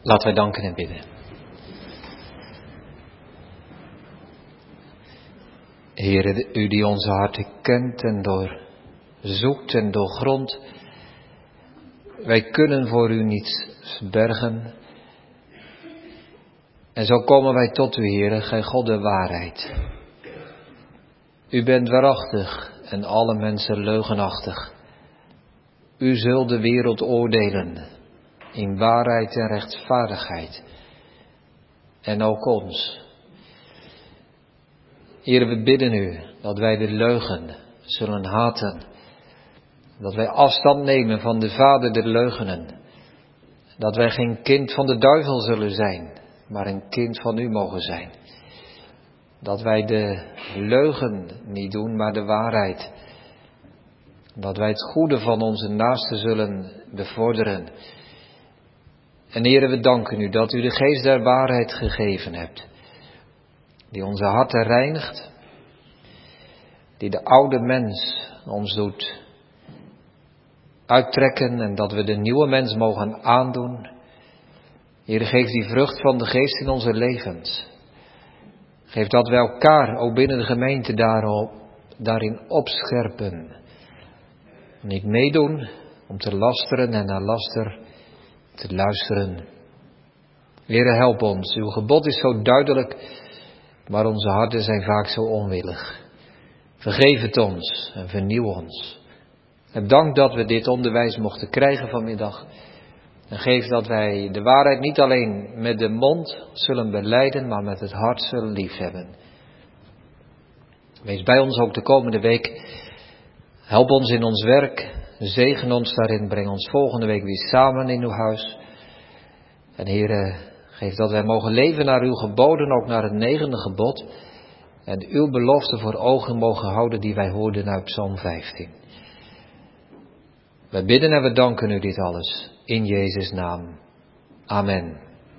Laten wij danken en bidden. Heere, u die onze harten kent en doorzoekt en doorgrondt. Wij kunnen voor u niets bergen. En zo komen wij tot u, Heere, gij God de waarheid. U bent waarachtig en alle mensen leugenachtig. U zult de wereld oordelen in waarheid en rechtvaardigheid. En ook ons. Heere, we bidden u dat wij de leugen zullen haten. Dat wij afstand nemen van de vader der leugenen. Dat wij geen kind van de duivel zullen zijn, maar een kind van u mogen zijn. Dat wij de leugen niet doen, maar de waarheid. Dat wij het goede van onze naasten zullen bevorderen. En Heere, we danken u dat u de geest der waarheid gegeven hebt. Die onze harten reinigt. Die de oude mens ons doet uittrekken en dat we de nieuwe mens mogen aandoen. Heere, geef die vrucht van de geest in onze levens. Geef dat we elkaar, ook binnen de gemeente, daarop, daarin opscherpen. Niet meedoen om te lasteren en naar laster te luisteren. Heere, help ons. Uw gebod is zo duidelijk, maar onze harten zijn vaak zo onwillig. Vergeef het ons en vernieuw ons. En dank dat we dit onderwijs mochten krijgen vanmiddag. En geef dat wij de waarheid niet alleen met de mond zullen belijden, maar met het hart zullen liefhebben. Wees bij ons ook de komende week. Help ons in ons werk. Zegen ons daarin. Breng ons volgende week weer samen in uw huis. En Heere, geef dat wij mogen leven naar uw geboden, ook naar het negende gebod. En uw belofte voor ogen mogen houden die wij hoorden uit Psalm vijftien. Wij bidden en we danken u dit alles. In Jezus' naam. Amen.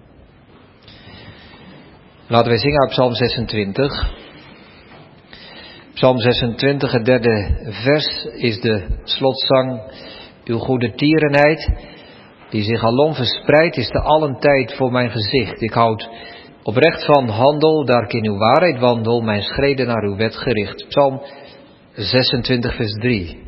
Laten wij zingen uit Psalm zesentwintig. Psalm zesentwintig, het derde vers, is de slotzang. Uw goede tierenheid, die zich alom verspreidt, is te allen tijd voor mijn gezicht. Ik houd oprecht van handel, daar ik in uw waarheid wandel, mijn schreden naar uw wet gericht. Psalm zesentwintig, vers drie.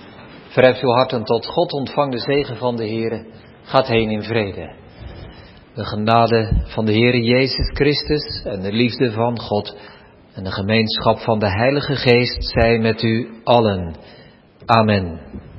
Verheft uw harten tot God, ontvang de zegen van de Heere. Gaat heen in vrede. De genade van de Heere Jezus Christus en de liefde van God en de gemeenschap van de Heilige Geest zij met u allen. Amen.